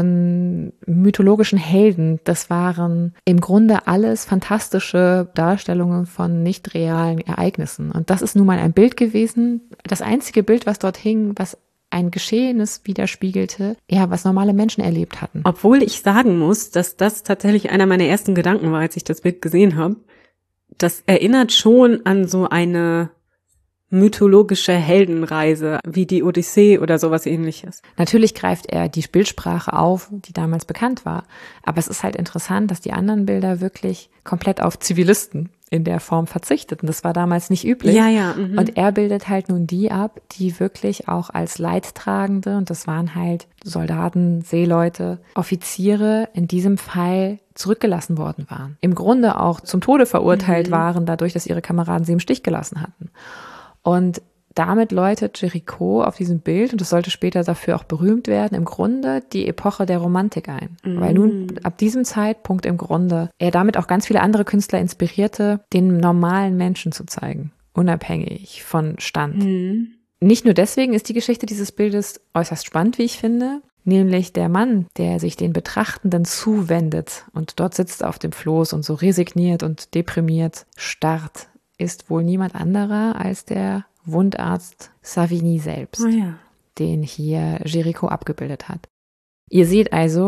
von mythologischen Helden. Das waren im Grunde alles fantastische Darstellungen von nicht realen Ereignissen. Und das ist nun mal ein Bild gewesen, das einzige Bild, was dort hing, was ein Geschehenes widerspiegelte, was normale Menschen erlebt hatten. Obwohl ich sagen muss, dass das tatsächlich einer meiner ersten Gedanken war, als ich das Bild gesehen habe. Das erinnert schon an so eine mythologische Heldenreise, wie die Odyssee oder sowas Ähnliches. Natürlich greift er die Bildsprache auf, die damals bekannt war. Aber es ist halt interessant, dass die anderen Bilder wirklich komplett auf Zivilisten in der Form verzichteten. Das war damals nicht üblich. Ja. Und er bildet halt nun die ab, die wirklich auch als Leidtragende, und das waren halt Soldaten, Seeleute, Offiziere, in diesem Fall zurückgelassen worden waren. Im Grunde auch zum Tode verurteilt waren, dadurch, dass ihre Kameraden sie im Stich gelassen hatten. Und damit läutet Géricault auf diesem Bild, und das sollte später dafür auch berühmt werden, im Grunde die Epoche der Romantik ein. Weil nun ab diesem Zeitpunkt im Grunde er damit auch ganz viele andere Künstler inspirierte, den normalen Menschen zu zeigen, unabhängig von Stand. Nicht nur deswegen ist die Geschichte dieses Bildes äußerst spannend, wie ich finde, nämlich der Mann, der sich den Betrachtenden zuwendet und dort sitzt auf dem Floß und so resigniert und deprimiert starrt, ist wohl niemand anderer als der Wundarzt Savigny selbst, den hier Géricault abgebildet hat. Ihr seht also,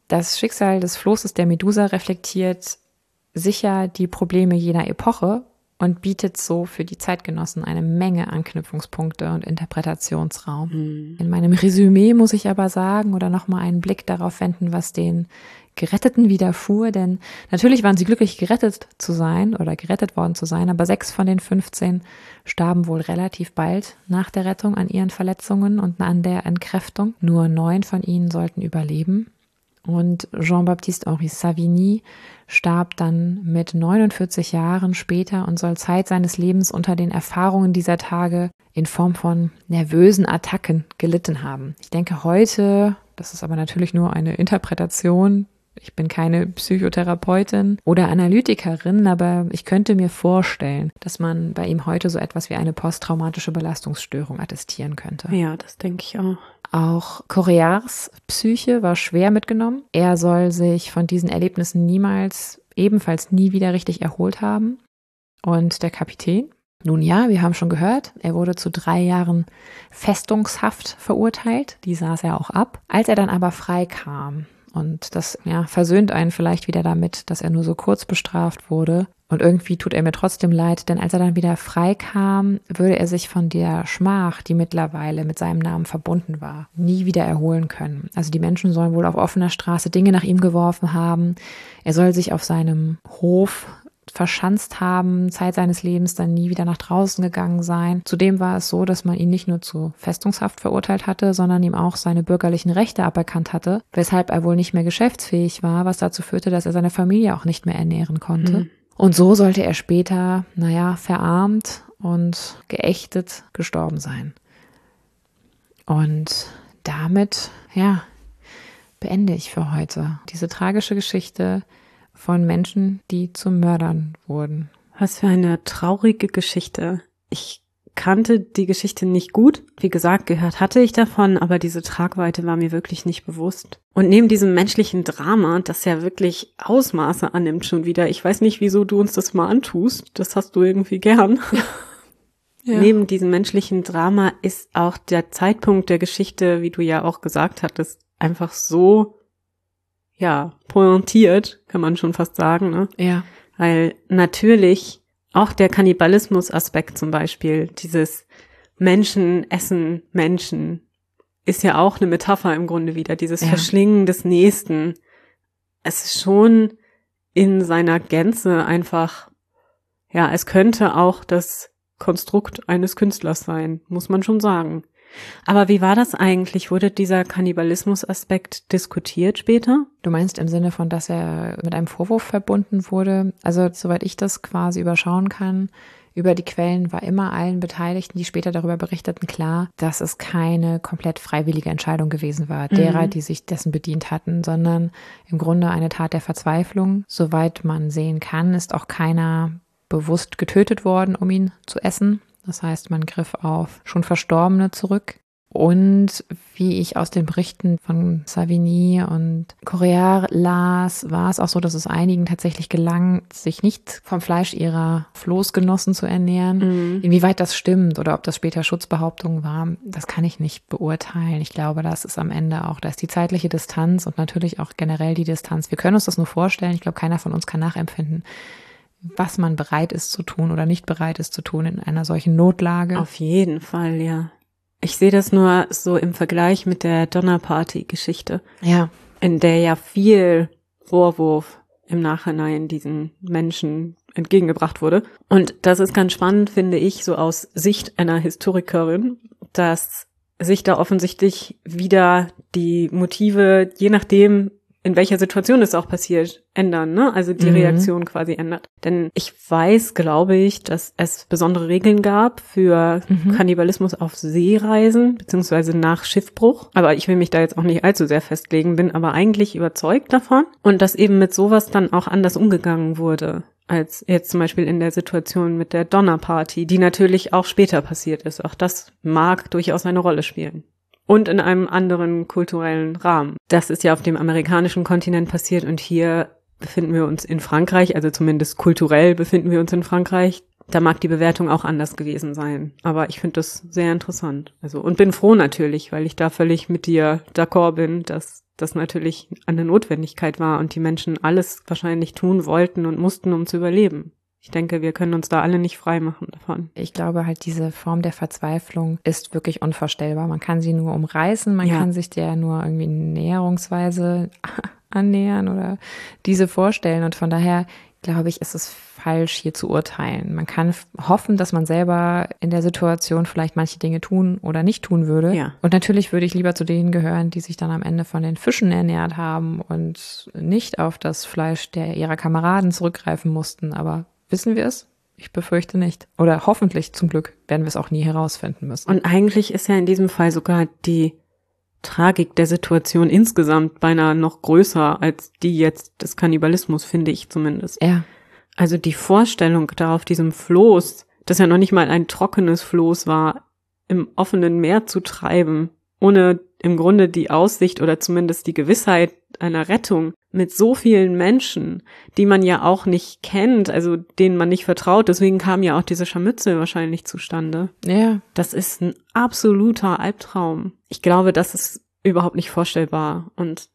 Das Schicksal des Flosses der Medusa reflektiert sicher die Probleme jener Epoche und bietet so für die Zeitgenossen eine Menge Anknüpfungspunkte und Interpretationsraum. In meinem Resümee muss ich aber sagen oder nochmal einen Blick darauf wenden, was den Geretteten widerfuhr, denn natürlich waren sie glücklich, gerettet zu sein oder gerettet worden zu sein, aber 6 von den 15 starben wohl relativ bald nach der Rettung an ihren Verletzungen und an der Entkräftung. Nur 9 von ihnen sollten überleben. Und Jean-Baptiste Henri Savigny starb dann mit 49 Jahren später und soll Zeit seines Lebens unter den Erfahrungen dieser Tage in Form von nervösen Attacken gelitten haben. Ich denke heute, das ist aber natürlich nur eine Interpretation, ich bin keine Psychotherapeutin oder Analytikerin, aber ich könnte mir vorstellen, dass man bei ihm heute so etwas wie eine posttraumatische Belastungsstörung attestieren könnte. Ja, das denke ich auch. Auch Coreards Psyche war schwer mitgenommen. Er soll sich von diesen Erlebnissen ebenfalls nie wieder richtig erholt haben. Und der Kapitän? Nun ja, wir haben schon gehört, er wurde zu 3 Jahren Festungshaft verurteilt. Die saß er auch ab. Als er dann aber frei kam, und das versöhnt einen vielleicht wieder damit, dass er nur so kurz bestraft wurde. Und irgendwie tut er mir trotzdem leid, denn als er dann wieder frei kam, würde er sich von der Schmach, die mittlerweile mit seinem Namen verbunden war, nie wieder erholen können. Also die Menschen sollen wohl auf offener Straße Dinge nach ihm geworfen haben. Er soll sich auf seinem Hof verschanzt haben, Zeit seines Lebens dann nie wieder nach draußen gegangen sein. Zudem war es so, dass man ihn nicht nur zu Festungshaft verurteilt hatte, sondern ihm auch seine bürgerlichen Rechte aberkannt hatte, weshalb er wohl nicht mehr geschäftsfähig war, was dazu führte, dass er seine Familie auch nicht mehr ernähren konnte. Und so sollte er später, verarmt und geächtet gestorben sein. Und damit, beende ich für heute diese tragische Geschichte von Menschen, die zu Mördern wurden. Was für eine traurige Geschichte. Ich kannte die Geschichte nicht gut. Wie gesagt, gehört hatte ich davon, aber diese Tragweite war mir wirklich nicht bewusst. Und neben diesem menschlichen Drama, das ja wirklich Ausmaße annimmt schon wieder, ich weiß nicht, wieso du uns das mal antust, das hast du irgendwie gern. Ja. Neben diesem menschlichen Drama ist auch der Zeitpunkt der Geschichte, wie du ja auch gesagt hattest, einfach so pointiert, kann man schon fast sagen, ne? Ja. Weil natürlich auch der Kannibalismus-Aspekt zum Beispiel, dieses Menschen essen Menschen, ist ja auch eine Metapher im Grunde wieder, dieses Verschlingen des Nächsten. Es ist schon in seiner Gänze einfach, es könnte auch das Konstrukt eines Künstlers sein, muss man schon sagen. Aber wie war das eigentlich? Wurde dieser Kannibalismus-Aspekt diskutiert später? Du meinst im Sinne von, dass er mit einem Vorwurf verbunden wurde? Also soweit ich das quasi überschauen kann, über die Quellen war immer allen Beteiligten, die später darüber berichteten, klar, dass es keine komplett freiwillige Entscheidung gewesen war, derer, die sich dessen bedient hatten, sondern im Grunde eine Tat der Verzweiflung. Soweit man sehen kann, ist auch keiner bewusst getötet worden, um ihn zu essen. Das heißt, man griff auf schon Verstorbene zurück. Und wie ich aus den Berichten von Savigny und Coreard las, war es auch so, dass es einigen tatsächlich gelang, sich nicht vom Fleisch ihrer Floßgenossen zu ernähren. Inwieweit das stimmt oder ob das später Schutzbehauptungen war, das kann ich nicht beurteilen. Ich glaube, das ist am Ende auch, da ist die zeitliche Distanz und natürlich auch generell die Distanz. Wir können uns das nur vorstellen. Ich glaube, keiner von uns kann nachempfinden, was man bereit ist zu tun oder nicht bereit ist zu tun in einer solchen Notlage. Auf jeden Fall, ja. Ich sehe das nur so im Vergleich mit der Donnerparty-Geschichte. Ja. In der ja viel Vorwurf im Nachhinein diesen Menschen entgegengebracht wurde. Und das ist ganz spannend, finde ich, so aus Sicht einer Historikerin, dass sich da offensichtlich wieder die Motive, je nachdem, in welcher Situation es auch passiert, ändern, ne? Also die Reaktion quasi ändert. Denn ich weiß, glaube ich, dass es besondere Regeln gab für Kannibalismus auf Seereisen, beziehungsweise nach Schiffbruch. Aber ich will mich da jetzt auch nicht allzu sehr festlegen, bin aber eigentlich überzeugt davon. Und dass eben mit sowas dann auch anders umgegangen wurde, als jetzt zum Beispiel in der Situation mit der Donnerparty, die natürlich auch später passiert ist. Auch das mag durchaus eine Rolle spielen. Und in einem anderen kulturellen Rahmen. Das ist ja auf dem amerikanischen Kontinent passiert und hier befinden wir uns in Frankreich, also zumindest kulturell befinden wir uns in Frankreich. Da mag die Bewertung auch anders gewesen sein. Aber ich finde das sehr interessant. Also und bin froh natürlich, weil ich da völlig mit dir d'accord bin, dass das natürlich eine Notwendigkeit war und die Menschen alles wahrscheinlich tun wollten und mussten, um zu überleben. Ich denke, wir können uns da alle nicht frei machen davon. Ich glaube halt, diese Form der Verzweiflung ist wirklich unvorstellbar. Man kann sie nur umreißen, man kann sich der nur irgendwie näherungsweise annähern oder diese vorstellen. Und von daher glaube ich, ist es falsch, hier zu urteilen. Man kann hoffen, dass man selber in der Situation vielleicht manche Dinge tun oder nicht tun würde. Ja. Und natürlich würde ich lieber zu denen gehören, die sich dann am Ende von den Fischen ernährt haben und nicht auf das Fleisch ihrer Kameraden zurückgreifen mussten. Aber wissen wir es? Ich befürchte nicht. Oder hoffentlich, zum Glück, werden wir es auch nie herausfinden müssen. Und eigentlich ist ja in diesem Fall sogar die Tragik der Situation insgesamt beinahe noch größer als die jetzt des Kannibalismus, finde ich zumindest. Ja. Also die Vorstellung da auf diesem Floß, das ja noch nicht mal ein trockenes Floß war, im offenen Meer zu treiben, ohne im Grunde die Aussicht oder zumindest die Gewissheit einer Rettung mit so vielen Menschen, die man ja auch nicht kennt, also denen man nicht vertraut. Deswegen kam ja auch diese Scharmützel wahrscheinlich zustande. Ja. Das ist ein absoluter Albtraum. Ich glaube, das ist überhaupt nicht vorstellbar. Und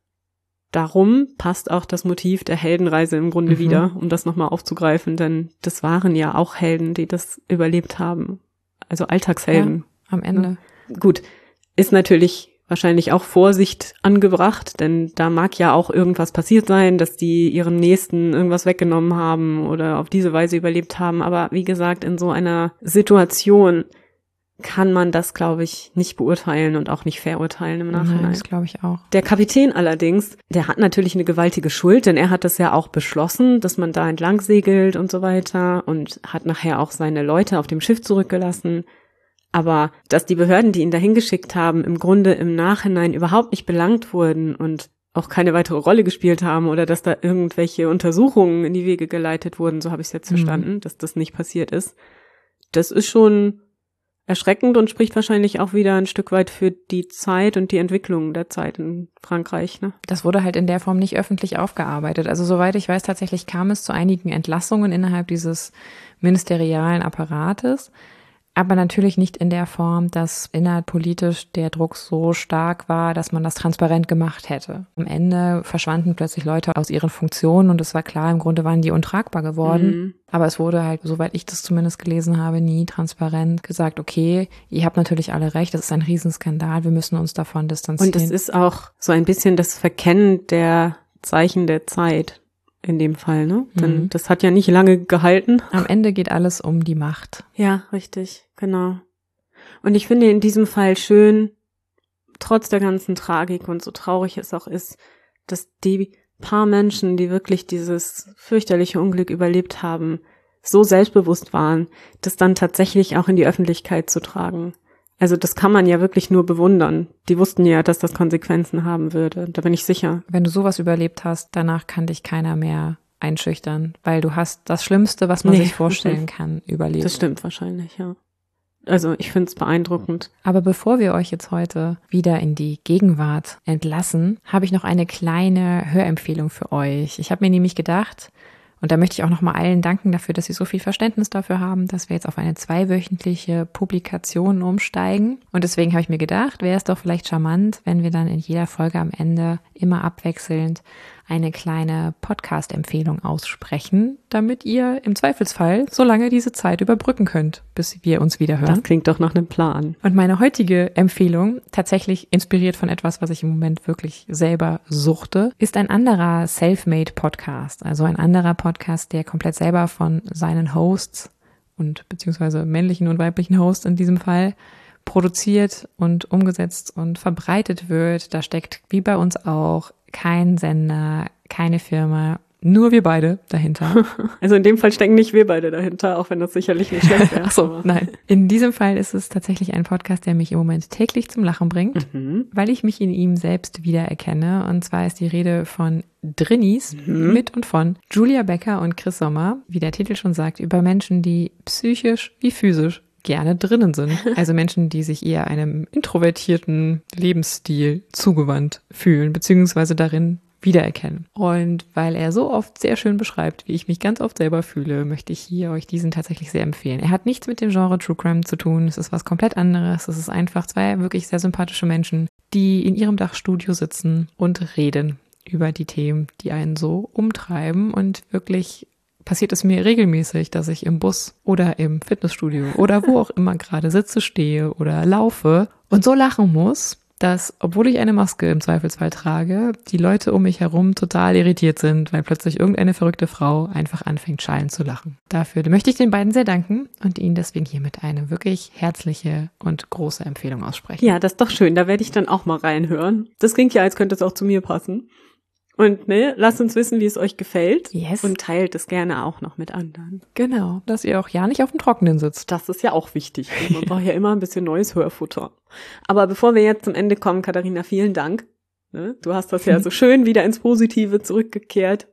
darum passt auch das Motiv der Heldenreise im Grunde wieder, um das nochmal aufzugreifen. Denn das waren ja auch Helden, die das überlebt haben. Also Alltagshelden. Ja, am Ende. Ja. Gut, ist natürlich wahrscheinlich auch Vorsicht angebracht, denn da mag ja auch irgendwas passiert sein, dass die ihrem Nächsten irgendwas weggenommen haben oder auf diese Weise überlebt haben. Aber wie gesagt, in so einer Situation kann man das, glaube ich, nicht beurteilen und auch nicht verurteilen im Nachhinein. Nein, das glaube ich auch. Der Kapitän allerdings, der hat natürlich eine gewaltige Schuld, denn er hat das ja auch beschlossen, dass man da entlang segelt und so weiter und hat nachher auch seine Leute auf dem Schiff zurückgelassen. Aber dass die Behörden, die ihn dahin geschickt haben, im Grunde im Nachhinein überhaupt nicht belangt wurden und auch keine weitere Rolle gespielt haben oder dass da irgendwelche Untersuchungen in die Wege geleitet wurden, so habe ich es jetzt verstanden, dass das nicht passiert ist. Das ist schon erschreckend und spricht wahrscheinlich auch wieder ein Stück weit für die Zeit und die Entwicklung der Zeit in Frankreich, ne? Das wurde halt in der Form nicht öffentlich aufgearbeitet. Also soweit ich weiß, tatsächlich kam es zu einigen Entlassungen innerhalb dieses ministerialen Apparates. Aber natürlich nicht in der Form, dass innerpolitisch der Druck so stark war, dass man das transparent gemacht hätte. Am Ende verschwanden plötzlich Leute aus ihren Funktionen und es war klar, im Grunde waren die untragbar geworden. Aber es wurde halt, soweit ich das zumindest gelesen habe, nie transparent gesagt, okay, ihr habt natürlich alle recht, das ist ein Riesenskandal, wir müssen uns davon distanzieren. Und es ist auch so ein bisschen das Verkennen der Zeichen der Zeit. In dem Fall, ne? Denn das hat ja nicht lange gehalten. Am Ende geht alles um die Macht. Ja, richtig, genau. Und ich finde in diesem Fall schön, trotz der ganzen Tragik und so traurig es auch ist, dass die paar Menschen, die wirklich dieses fürchterliche Unglück überlebt haben, so selbstbewusst waren, das dann tatsächlich auch in die Öffentlichkeit zu tragen. Also das kann man ja wirklich nur bewundern. Die wussten ja, dass das Konsequenzen haben würde. Da bin ich sicher. Wenn du sowas überlebt hast, danach kann dich keiner mehr einschüchtern, weil du hast das Schlimmste, was man sich vorstellen kann, überlebt. Das stimmt wahrscheinlich, ja. Also ich finde es beeindruckend. Aber bevor wir euch jetzt heute wieder in die Gegenwart entlassen, habe ich noch eine kleine Hörempfehlung für euch. Ich habe mir nämlich gedacht, und da möchte ich auch nochmal allen danken dafür, dass sie so viel Verständnis dafür haben, dass wir jetzt auf eine 2-wöchentliche Publikation umsteigen. Und deswegen habe ich mir gedacht, wäre es doch vielleicht charmant, wenn wir dann in jeder Folge am Ende immer abwechselnd eine kleine Podcast-Empfehlung aussprechen, damit ihr im Zweifelsfall so lange diese Zeit überbrücken könnt, bis wir uns wieder hören. Das klingt doch nach einem Plan. Und meine heutige Empfehlung, tatsächlich inspiriert von etwas, was ich im Moment wirklich selber suchte, ist ein anderer Selfmade-Podcast. Also ein anderer Podcast, der komplett selber von seinen Hosts und beziehungsweise männlichen und weiblichen Hosts in diesem Fall produziert und umgesetzt und verbreitet wird. Da steckt, wie bei uns auch, kein Sender, keine Firma, nur wir beide dahinter. Also in dem Fall stecken nicht wir beide dahinter, auch wenn das sicherlich nicht schlecht wäre. Ach so, nein. In diesem Fall ist es tatsächlich ein Podcast, der mich im Moment täglich zum Lachen bringt, weil ich mich in ihm selbst wiedererkenne. Und zwar ist die Rede von Drinnies mit und von Julia Becker und Chris Sommer, wie der Titel schon sagt, über Menschen, die psychisch wie physisch gerne drinnen sind. Also Menschen, die sich eher einem introvertierten Lebensstil zugewandt fühlen, beziehungsweise darin wiedererkennen. Und weil er so oft sehr schön beschreibt, wie ich mich ganz oft selber fühle, möchte ich hier euch diesen tatsächlich sehr empfehlen. Er hat nichts mit dem Genre True Crime zu tun. Es ist was komplett anderes. Es ist einfach 2 wirklich sehr sympathische Menschen, die in ihrem Dachstudio sitzen und reden über die Themen, die einen so umtreiben. Und wirklich passiert es mir regelmäßig, dass ich im Bus oder im Fitnessstudio oder wo auch immer gerade sitze, stehe oder laufe und so lachen muss, dass, obwohl ich eine Maske im Zweifelsfall trage, die Leute um mich herum total irritiert sind, weil plötzlich irgendeine verrückte Frau einfach anfängt, schallend zu lachen. Dafür möchte ich den beiden sehr danken und ihnen deswegen hiermit eine wirklich herzliche und große Empfehlung aussprechen. Ja, das ist doch schön. Da werde ich dann auch mal reinhören. Das klingt ja, als könnte es auch zu mir passen. Und lasst uns wissen, wie es euch gefällt. Yes. Und teilt es gerne auch noch mit anderen. Genau, dass ihr auch ja nicht auf dem Trockenen sitzt. Das ist ja auch wichtig. Man braucht ja immer ein bisschen neues Hörfutter. Aber bevor wir jetzt zum Ende kommen, Katharina, vielen Dank. Du hast das ja so schön wieder ins Positive zurückgekehrt.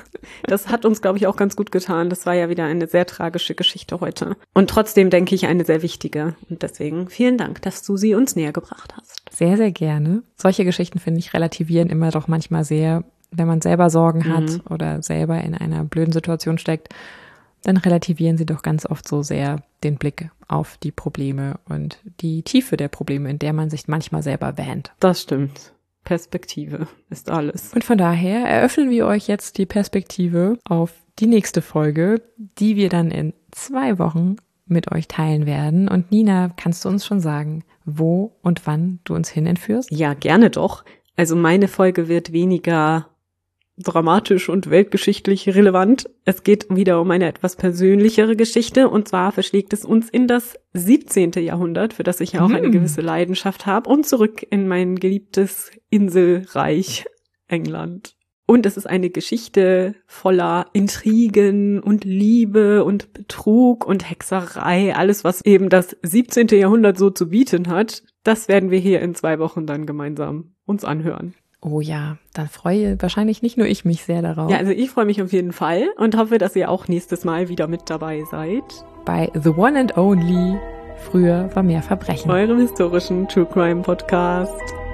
Das hat uns, glaube ich, auch ganz gut getan. Das war ja wieder eine sehr tragische Geschichte heute. Und trotzdem denke ich eine sehr wichtige. Und deswegen vielen Dank, dass du sie uns näher gebracht hast. Sehr, sehr gerne. Solche Geschichten, finde ich, relativieren immer doch manchmal sehr, wenn man selber Sorgen hat oder selber in einer blöden Situation steckt, dann relativieren sie doch ganz oft so sehr den Blick auf die Probleme und die Tiefe der Probleme, in der man sich manchmal selber wähnt. Das stimmt. Perspektive ist alles. Und von daher eröffnen wir euch jetzt die Perspektive auf die nächste Folge, die wir dann in 2 Wochen mit euch teilen werden. Und Nina, kannst du uns schon sagen, wo und wann du uns hin entführst? Ja, gerne doch. Also meine Folge wird weniger dramatisch und weltgeschichtlich relevant. Es geht wieder um eine etwas persönlichere Geschichte und zwar verschlägt es uns in das 17. Jahrhundert, für das ich ja auch eine gewisse Leidenschaft habe, und zurück in mein geliebtes Inselreich England. Und es ist eine Geschichte voller Intrigen und Liebe und Betrug und Hexerei, alles was eben das 17. Jahrhundert so zu bieten hat. Das werden wir hier in 2 Wochen dann gemeinsam uns anhören. Oh ja, dann freue wahrscheinlich nicht nur ich mich sehr darauf. Ja, also ich freue mich auf jeden Fall und hoffe, dass ihr auch nächstes Mal wieder mit dabei seid. Bei The One and Only Früher war mehr Verbrechen. Eurem historischen True Crime Podcast.